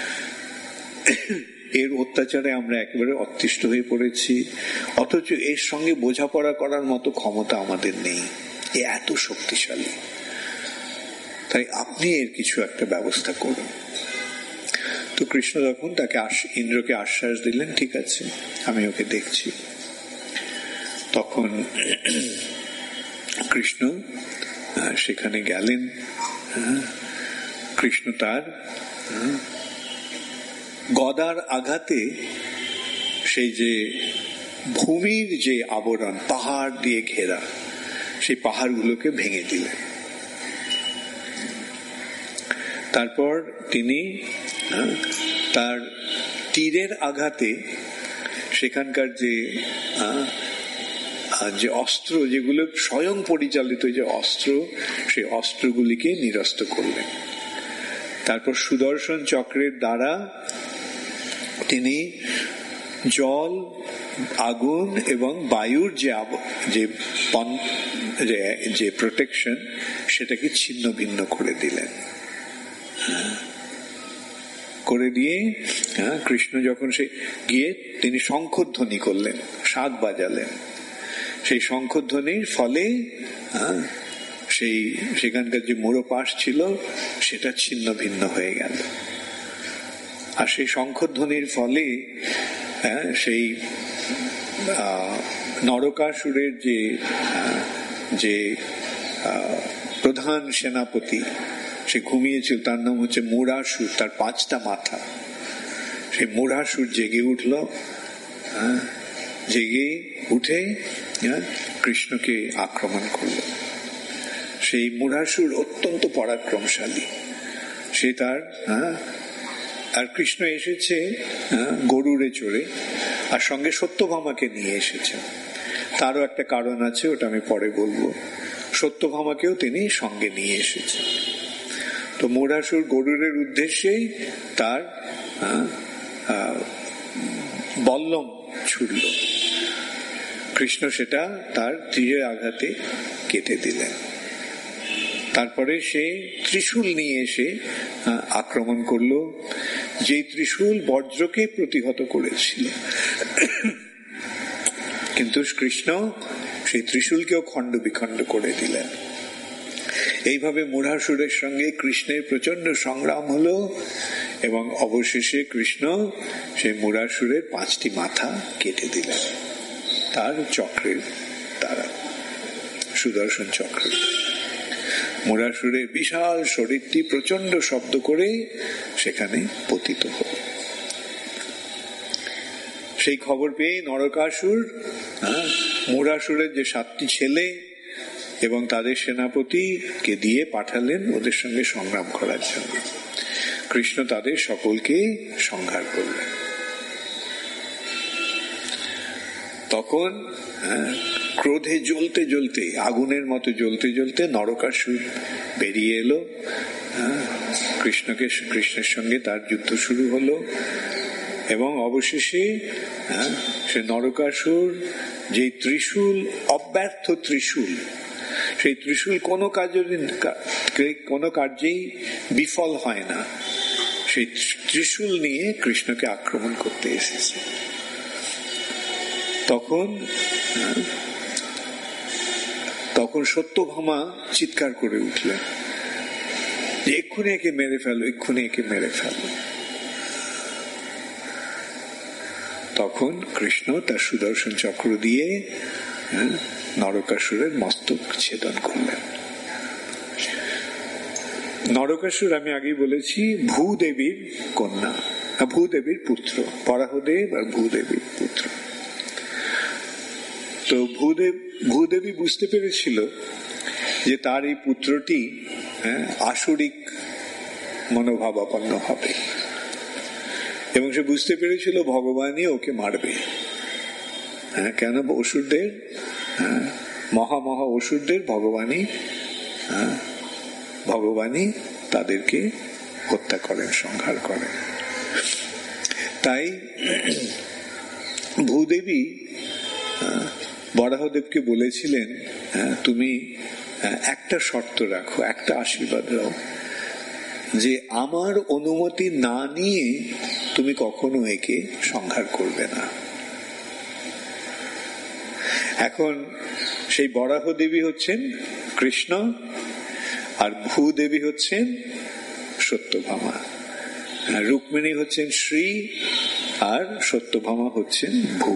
এর অত্যাচারে আমরা একেবারে অতিষ্ঠ হয়ে পড়েছি, অথচ এর সঙ্গে বোঝাপড়া করার মতো ক্ষমতা আমাদের নেই, এ এত শক্তিশালী, তাই আপনি এর কিছু একটা ব্যবস্থা করুন। তো কৃষ্ণ তখন তাকে ইন্দ্রকে আশ্বাস দিলেন, ঠিক আছে আমি ওকে দেখছি। তখন কৃষ্ণ সেখানে গেলেন। কৃষ্ণ তার গদার আঘাতে সেই যে ভূমির যে আবরণ, পাহাড় দিয়ে ঘেরা, সেই পাহাড়গুলোকে ভেঙে দিলেন। তারপর তিনি তার তীরের আঘাতে সেখানকার যে অস্ত্র, যেগুলো স্বয়ং পরিচালিত যে অস্ত্র, সেই অস্ত্রগুলিকে নিরস্ত করলেন। তারপর সুদর্শন চক্রের দ্বারা তিনি জল, আগুন এবং বায়ুর যে প্রোটেকশন, সেটাকে ছিন্ন ভিন্ন করে দিলেন। করে দিয়ে কৃষ্ণ যখন সে গিয়ে তিনি শঙ্খধ্বনি করলেন, শাঁখ বাজালেন। সেই শঙ্খধ্বনির ফলে সেখানকার যে মুড়োপাশ ছিল সেটা ছিন্ন ভিন্ন হয়ে গেল। আর সেই শঙ্খধ্বনির ফলে সেই নরকাসুরের যে প্রধান সেনাপতি সে ঘুমিয়েছিল, তার নাম হচ্ছে মূঢ়াসুর, তার 5টা মাথা। সেই মূঢ়াসুর জেগে উঠল, জেগে উঠে কৃষ্ণকে আক্রমণ করল। সেই মূঢ়াসুর অত্যন্ত পরাক্রমশালী, সে তার আর কৃষ্ণ এসেছে গরুড়ে চড়ে, আর সঙ্গে সত্যভামাকে নিয়ে এসেছে। তারও একটা কারণ আছে, ওটা আমি পরে বলবো। সত্যভামাকেও তিনি সঙ্গে নিয়ে এসেছেন। তো মূঢ়াসুর গরুড়ের উদ্দেশ্যেই তার বল্লম ছুড়ল, কৃষ্ণ সেটা তার তীরের আঘাতে কেটে দিলেন। তারপরে সে ত্রিশূল নিয়ে এসে আক্রমণ করলো, যে ত্রিশূল বজ্রকে প্রতিহত করেছিল। কিন্তু কৃষ্ণ সেই ত্রিশূলকেও খণ্ড বিখণ্ড করে দিলেন। এইভাবে মূঢ়াসুরের সঙ্গে কৃষ্ণের প্রচন্ড সংগ্রাম হলো, এবং অবশেষে কৃষ্ণ সেই মূঢ়াসুরের 5টি মাথা কেটে দিলেন তার চক্রের দ্বারা, সুদর্শন চক্র। মূঢ়াসুরের বিশাল শরীরটি প্রচন্ড শব্দ করে সেখানে পতিত হল। সেই খবর পেয়ে নরকাসুর মূঢ়াসুরের যে 7টি ছেলে এবং তাদের সেনাপতিকে দিয়ে পাঠালেন ওদের সঙ্গে সংগ্রাম করার জন্য। কৃষ্ণ তাদের সকলকে সংহার করলেন। তখন ক্রোধে জ্বলতে জ্বলতে, আগুনের মতো জ্বলতে জ্বলতে নরকাসুর বেরিয়ে এলো। কৃষ্ণের সঙ্গে তার যুদ্ধ শুরু হলো, এবং অবশেষে সে নরকাসুর যে ত্রিশূল, অব্যর্থ ত্রিশূল, সেই ত্রিশূল কোনো কার্যেই বিফল হয় না, সেই ত্রিশূল নিয়ে কৃষ্ণকে আক্রমণ করতে এসেছে। তখন সত্যভামা চিৎকার করে উঠলেন যে এক্ষুনি একে মেরে ফেলো, এক্ষুনি একে মেরে ফেলো। তখন কৃষ্ণ তার সুদর্শন চক্র দিয়ে নরকাসুরের মস্তক ছেদন করলেন। নরকাসুর আমি আগেই বলেছি ভূদেবীর কন্যা, ভূদেবীর পুত্র, বরাহদেব আর ভূদেবীর পুত্র। তো ভূদেবী বুঝতে পেরেছিল যে তার এই পুত্রটি আসুরিক মনোভাবাপন্ন হবে, এবং সে বুঝতে পেরেছিল ভগবানই ওকে মারবে। কেন অসুরদের, মহা মহা অসুরদের ভগবানই তাদেরকে হত্যা করেন, সংহার করেন। তাই ভূদেবী বরাহদেবকে বলেছিলেন, তুমি একটা শর্ত রাখো, একটা আশীর্বাদ দাও, যে আমার অনুমতি না নিয়ে তুমি কখনো একে সংহার করবে না। এখন সেই বরাহদেবী হচ্ছেন কৃষ্ণ, আর ভূদেবী হচ্ছেন সত্যভামা। রুক্মিণী হচ্ছেন শ্রী, আর সত্যভামা হচ্ছেন ভূ।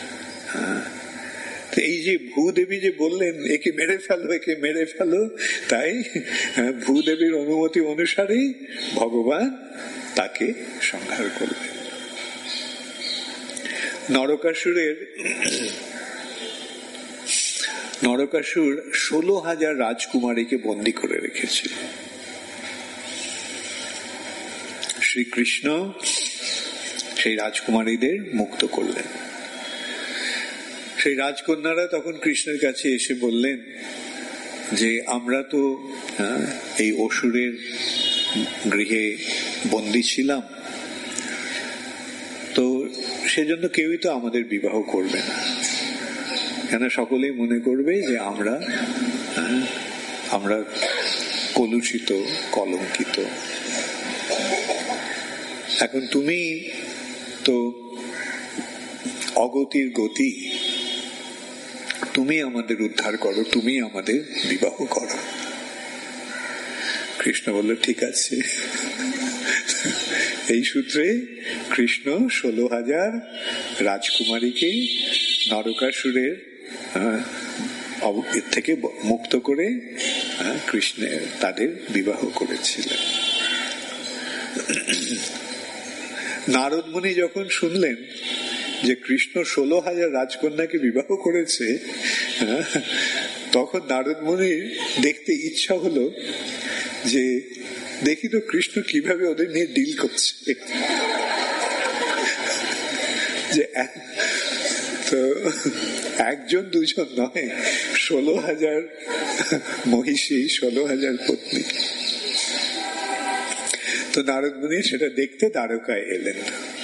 এই যে ভূদেবী যে বললেন একে মেরে ফেলো, একে মেরে ফেলো, তাই ভূদেবীর অনুমতি অনুসারেই ভগবান তাকে সংহার করলেন। নরকাসুর 16,000 রাজকুমারীকে বন্দী করে রেখেছিল। শ্রীকৃষ্ণ সেই রাজকুমারীদের মুক্ত করলেন। সেই রাজকন্যারা তখন কৃষ্ণের কাছে এসে বললেন যে আমরা তো এই অসুরের গৃহে বন্দী ছিলাম, তো সেজন্য কেউই তো আমাদের বিবাহ করবে না, কেন সকলেই মনে করবে যে আমরা কলুষিত, কলঙ্কিত। এখন তুমি তো অগতির গতি, তুমি আমাদের উদ্ধার করো, তুমি আমাদের বিবাহ করো। কৃষ্ণ বলল ঠিক আছে। এই সূত্রে কৃষ্ণ 16,000 রাজকুমারীকে নরকাসুরের থেকে মুক্ত করে কৃষ্ণের তাদের বিবাহ করেছিলেন। নারদ মুনি যখন শুনলেন যে কৃষ্ণ 16,000 রাজকন্যাকে বিবাহ করেছে, তখন নারদ মুনির দেখতে ইচ্ছা হলো যে দেখি তো কৃষ্ণ কিভাবে ওদের নিয়ে ডিল করছে। যে তো একজন দুজন নয়, 16,000 মহিষী, 16,000 পত্নী। তো নারদ মুনি সেটা দেখতে দ্বারকায় এলেন।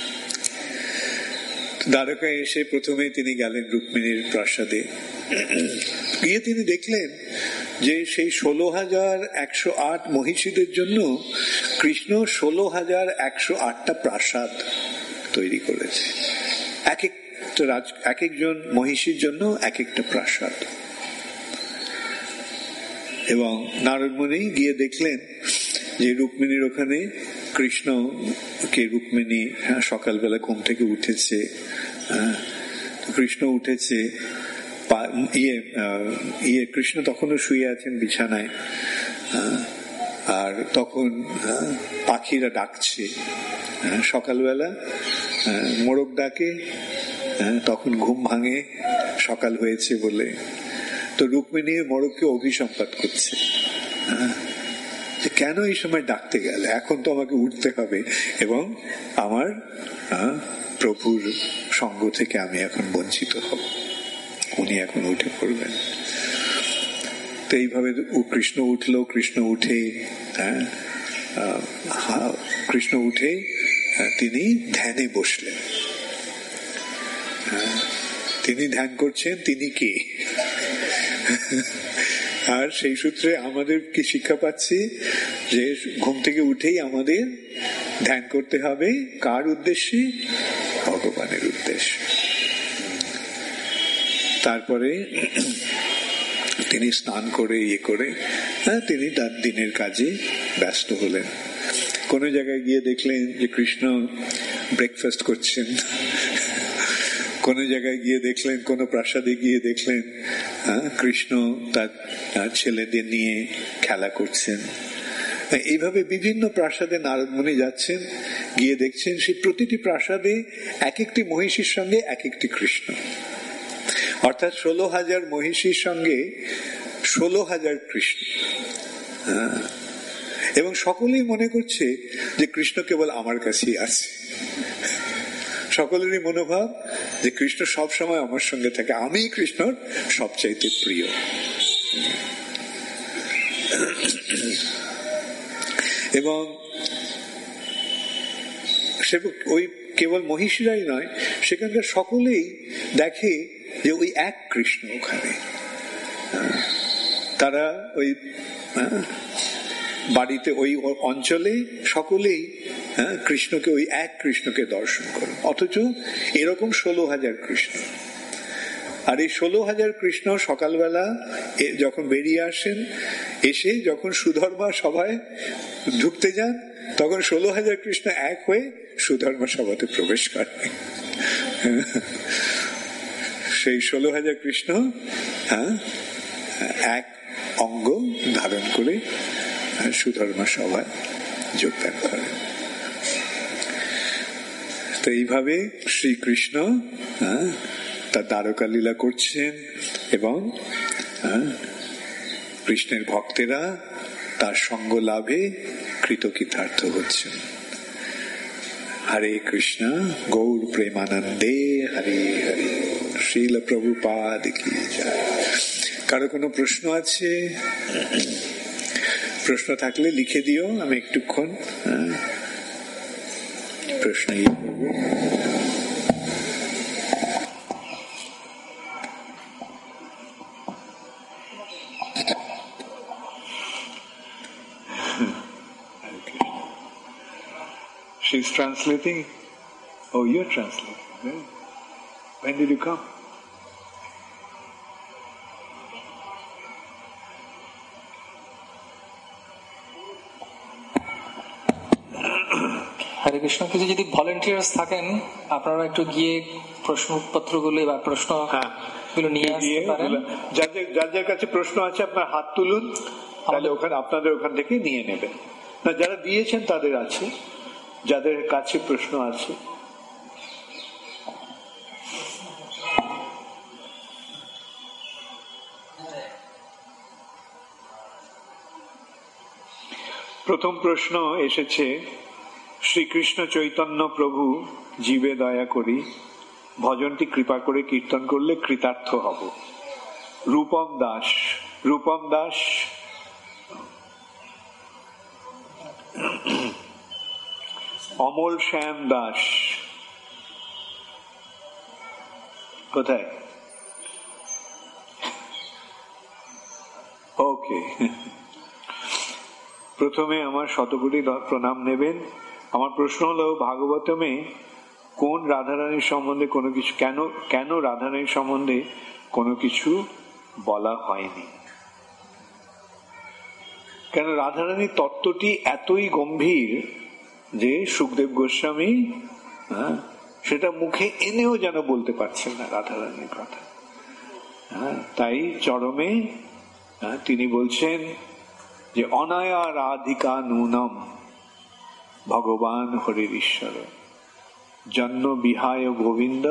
দ্বারকায় এসে প্রথমে তিনি গেলেন রুক্মিণীর প্রাসাদে। গিয়ে তিনি দেখলেন যে সেই 16,108 মহিষীদের জন্য কৃষ্ণ 16,108টা প্রাসাদ তৈরি করেছে। এক একজন মহিষীর জন্য এক একটা প্রাসাদ। এবং নারদ মুনি গিয়ে দেখলেন যে রুক্মিণীর ওখানে কৃষ্ণকে, রুক্মিণী সকালবেলা ঘুম থেকে উঠেছে, কৃষ্ণ উঠেছে, কৃষ্ণ তখনও শুয়ে আছেন বিছানায়, আর তখন পাখিরা ডাকছে। সকালবেলা মোরগ ডাকে, তখন ঘুম ভাঙে সকাল হয়েছে বলে। তো রুক্মিণী মোরগকে অভিসম্পাত করছে যে কেন এই সময় ডাকতে গেলে, এখন তো আমাকে উঠতে হবে এবং আমার প্রভুর সঙ্গ থেকে আমি এখন বঞ্চিত হব, উনি এখন উঠে পড়বেন। তো এইভাবে কৃষ্ণ উঠলো। কৃষ্ণ উঠে তিনি ধ্যানে বসলেন। তিনি ধ্যান করছেন, তিনি কে? আর সেই সূত্রে আমাদের কি শিক্ষা পাচ্ছি যে ঘুম থেকে উঠেই আমাদের ধ্যান করতে হবে। কার উদ্দেশ্যে? ভগবানের উদ্দেশ্যে। তারপরে তিনি স্নান করে তিনি তার দিনের কাজে ব্যস্ত হলেন। কোন জায়গায় গিয়ে দেখলেন যে কৃষ্ণ ব্রেকফাস্ট করছেন, কোন জায়গায় গিয়ে দেখলেন, কোন প্রাসাদে গিয়ে দেখলেন কৃষ্ণ তার ছেলেদের নিয়ে খেলা করছেন। এইভাবে বিভিন্ন প্রাসাদে নারদ মুনি যাচ্ছেন, গিয়ে দেখছেন সেই প্রতিটি প্রাসাদে এক একটি মহিষীর সঙ্গে এক একটি কৃষ্ণ। অর্থাৎ 16,000 মহিষীর সঙ্গে 16,000 কৃষ্ণ। এবং সকলেই মনে করছে যে কৃষ্ণ কেবল আমার কাছেই আছে। সকলেরই মনোভাব যে কৃষ্ণ সব সময় আমার সঙ্গে থাকে, আমি কৃষ্ণর সবচাইতে প্রিয়। এবং সে ওই কেবল মহিষীরাই নয়, সেখানকার সকলেই দেখে যে ওই এক কৃষ্ণ ওখানে। তারা ওই বাড়িতে, ওই অঞ্চলে সকলেই কৃষ্ণকে, ওই এক কৃষ্ণকে দর্শন করে। অথচ এরকম 16,000 কৃষ্ণ। আর এই 16,000 কৃষ্ণ সকালবেলা যখন বেরিয়ে আসেন, এসে যখন সুধর্মা সভায় ঢুকতে যান, তখন 16,000 কৃষ্ণ এক হয়ে সুধর্মা সভাতে প্রবেশ করে। সেই 16,000 কৃষ্ণ এক অঙ্গ ধারণ করে সুধর্মা সভায় যোগদান করেন। তো এইভাবে শ্রীকৃষ্ণ তার দ্বারকা লীলা করছেন এবং কৃষ্ণের ভক্তেরা তার সঙ্গ লাভে কৃতকৃতার্থ হচ্ছেন। হরে কৃষ্ণ, গৌর প্রেমানন্দে হরে হরে, শ্রীল প্রভুপাদ কি জয়। কারো কোনো প্রশ্ন আছে? প্রশ্ন থাকলে লিখে দিও, আমি একটুক্ষণ প্রশ্ন করবো। She's translating. Oh, you're translating. When did you come? হরে কৃষ্ণ। কিছু যদি ভলেন্টিয়ার্স থাকেন আপনারা একটু গিয়ে প্রশ্নপত্রগুলো বা প্রশ্নগুলো নিয়ে আসতে পারেন। যাদের কাছে প্রশ্ন আছে আপনার হাত তুলুন, তাহলে ওখানে আপনাদের ওখান থেকে নিয়ে নেবেন। না, যারা দিয়েছেন তাদের আছে, যাদের কাছে প্রশ্ন আছে। প্রথম প্রশ্ন এসেছে, শ্রীকৃষ্ণ চৈতন্য প্রভু জীবে দয়া করি, ভজনটি কৃপা করে কীর্তন করলে কৃতার্থ হব। রূপম দাস, রূপম দাস, অমল শ্যাম দাস কোথায়? ওকে, প্রথমে আমার শতকোটি প্রণাম নেবেন। আমার প্রশ্ন হলো, ভাগবতমে কোন রাধারানীর সম্বন্ধে কোনো কিছু কেন রাধারানীর সম্বন্ধে কোনো কিছু বলা হয়নি? কেন রাধারানীর তত্ত্বটি এতই গম্ভীর যে সুখদেব গোস্বামী সেটা মুখে এনেও যেন বলতে পারছেন না রাধারানীর কথা। তাই চরমে তিনি বলছেন যে অনায়া রাধিকা নূনম ভগবান হরির ঈশ্বর জন্ম বিহায় গোবিন্দ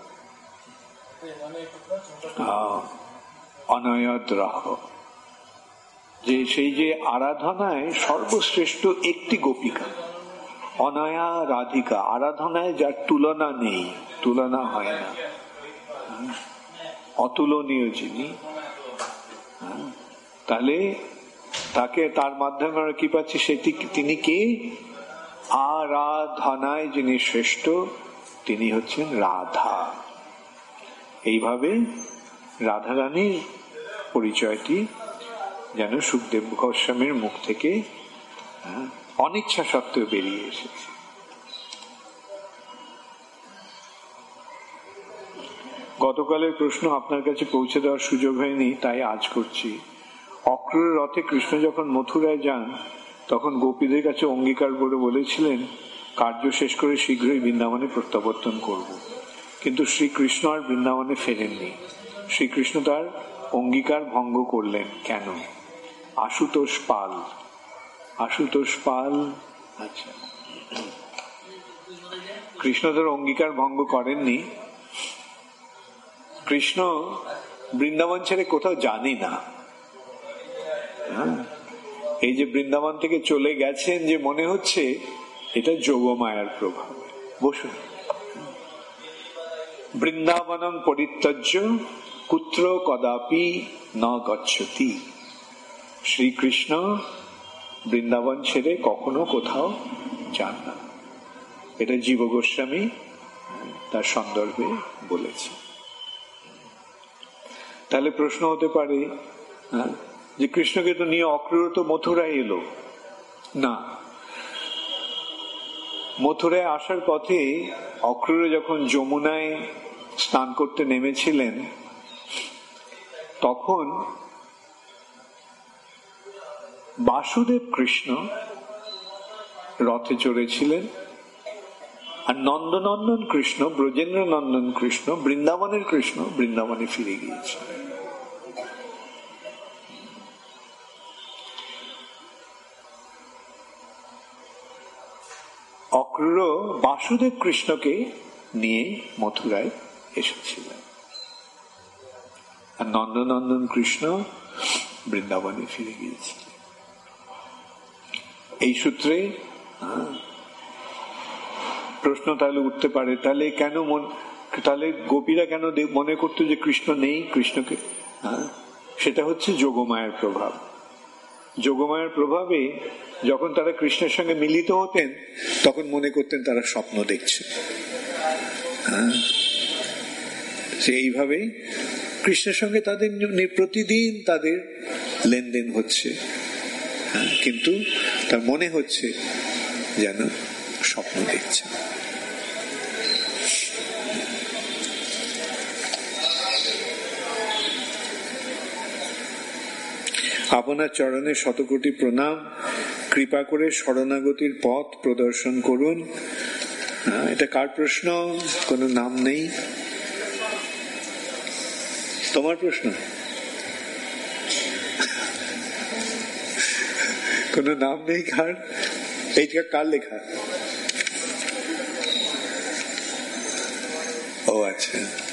অনয়দ্রহ। যে সেই যে আরাধনায় সর্বশ্রেষ্ঠ একটি গোপিকা অনয়া রাধিকা, আরাধনায় যার তুলনা নেই, তুলনা হয় না, অতুলনীয় যিনি, তাহলে তাকে তার মাধ্যমে আমরা কি পাচ্ছি? সেটি তিনি কে? আরাধনায় যিনি শ্রেষ্ঠ তিনি হচ্ছেন রাধা। এইভাবে রাধারানীর পরিচয়টি যেন সুখদেব গোস্বামীর মুখ থেকে অনিচ্ছা সত্ত্বেও বেরিয়ে এসেছে। গতকালের প্রশ্ন আপনার কাছে পৌঁছে দেওয়ার সুযোগ হয়নি, তাই আজ করছি। অক্রূর রথে কৃষ্ণ যখন মথুরায় যান তখন গোপীদের কাছে অঙ্গীকার করে বলেছিলেন কার্য শেষ করে শীঘ্রই বৃন্দাবনে প্রত্যাবর্তন করব। কিন্তু শ্রীকৃষ্ণ আর বৃন্দাবনে ফেরেননি। শ্রীকৃষ্ণ তার অঙ্গীকার ভঙ্গ করলেন কেন? আশুতোষ পাল, আশুতোষ পাল, আচ্ছা, কৃষ্ণ তার অঙ্গীকার ভঙ্গ করেননি। কৃষ্ণ বৃন্দাবন ছেড়ে কোথাও জানি না। এই যে বৃন্দাবন থেকে চলে গেছেন যে মনে হচ্ছে, এটা যোগমায়ার প্রভাব। বসুন। বৃন্দাবনং পরিত্যজ্য কুত্র কদাপি ন গচ্ছতি। শ্রীকৃষ্ণ বৃন্দাবন ছেড়ে কখনো কোথাও যান না, এটা জীব গোস্বামী তার সন্দর্ভে বলেছে। তাহলে প্রশ্ন হতে পারে যে কৃষ্ণকে তো নিয়ে অক্রূর তো মথুরায় এলো না। মথুরায় আসার পথে অক্রূর যখন যমুনায় স্নান করতে নেমেছিলেন তখন বাসুদেব কৃষ্ণ রথে চড়েছিলেন, আর নন্দনন্দন কৃষ্ণ, ব্রজেন্দ্র নন্দন কৃষ্ণ, বৃন্দাবনের কৃষ্ণ বৃন্দাবনে ফিরে গিয়েছিলেন। অক্রূর বাসুদেব কৃষ্ণকে নিয়ে মথুরায় এসেছিলেন, আর নন্দনন্দন কৃষ্ণ বৃন্দাবনে ফিরে গিয়েছিলেন। এই সূত্রে প্রশ্ন তাহলে উঠতে পারে, তাহলে কেন তাহলে গোপীরা কেন মনে করতো যে কৃষ্ণ নেই কৃষ্ণকে? সেটা হচ্ছে যোগমায়ার প্রভাব। যোগমায়ার প্রভাবে যখন তারা কৃষ্ণের সঙ্গে মিলিত হতেন তখন মনে করতেন তারা স্বপ্ন দেখছে। এইভাবে কৃষ্ণের সঙ্গে তাদের প্রতিদিন তাদের লেনদেন হচ্ছে, কিন্তু তার মনে হচ্ছে যেন স্বপ্ন দেখছে। আপনার চরণে শতকোটি প্রণাম। কৃপা করে শরণাগতির পথ প্রদর্শন করুন। এটা কার প্রশ্ন? কোনো নাম নেই? তোমার প্রশ্ন? কোনো নাম নেই কার? এইটা কার লেখা? ও আচ্ছা।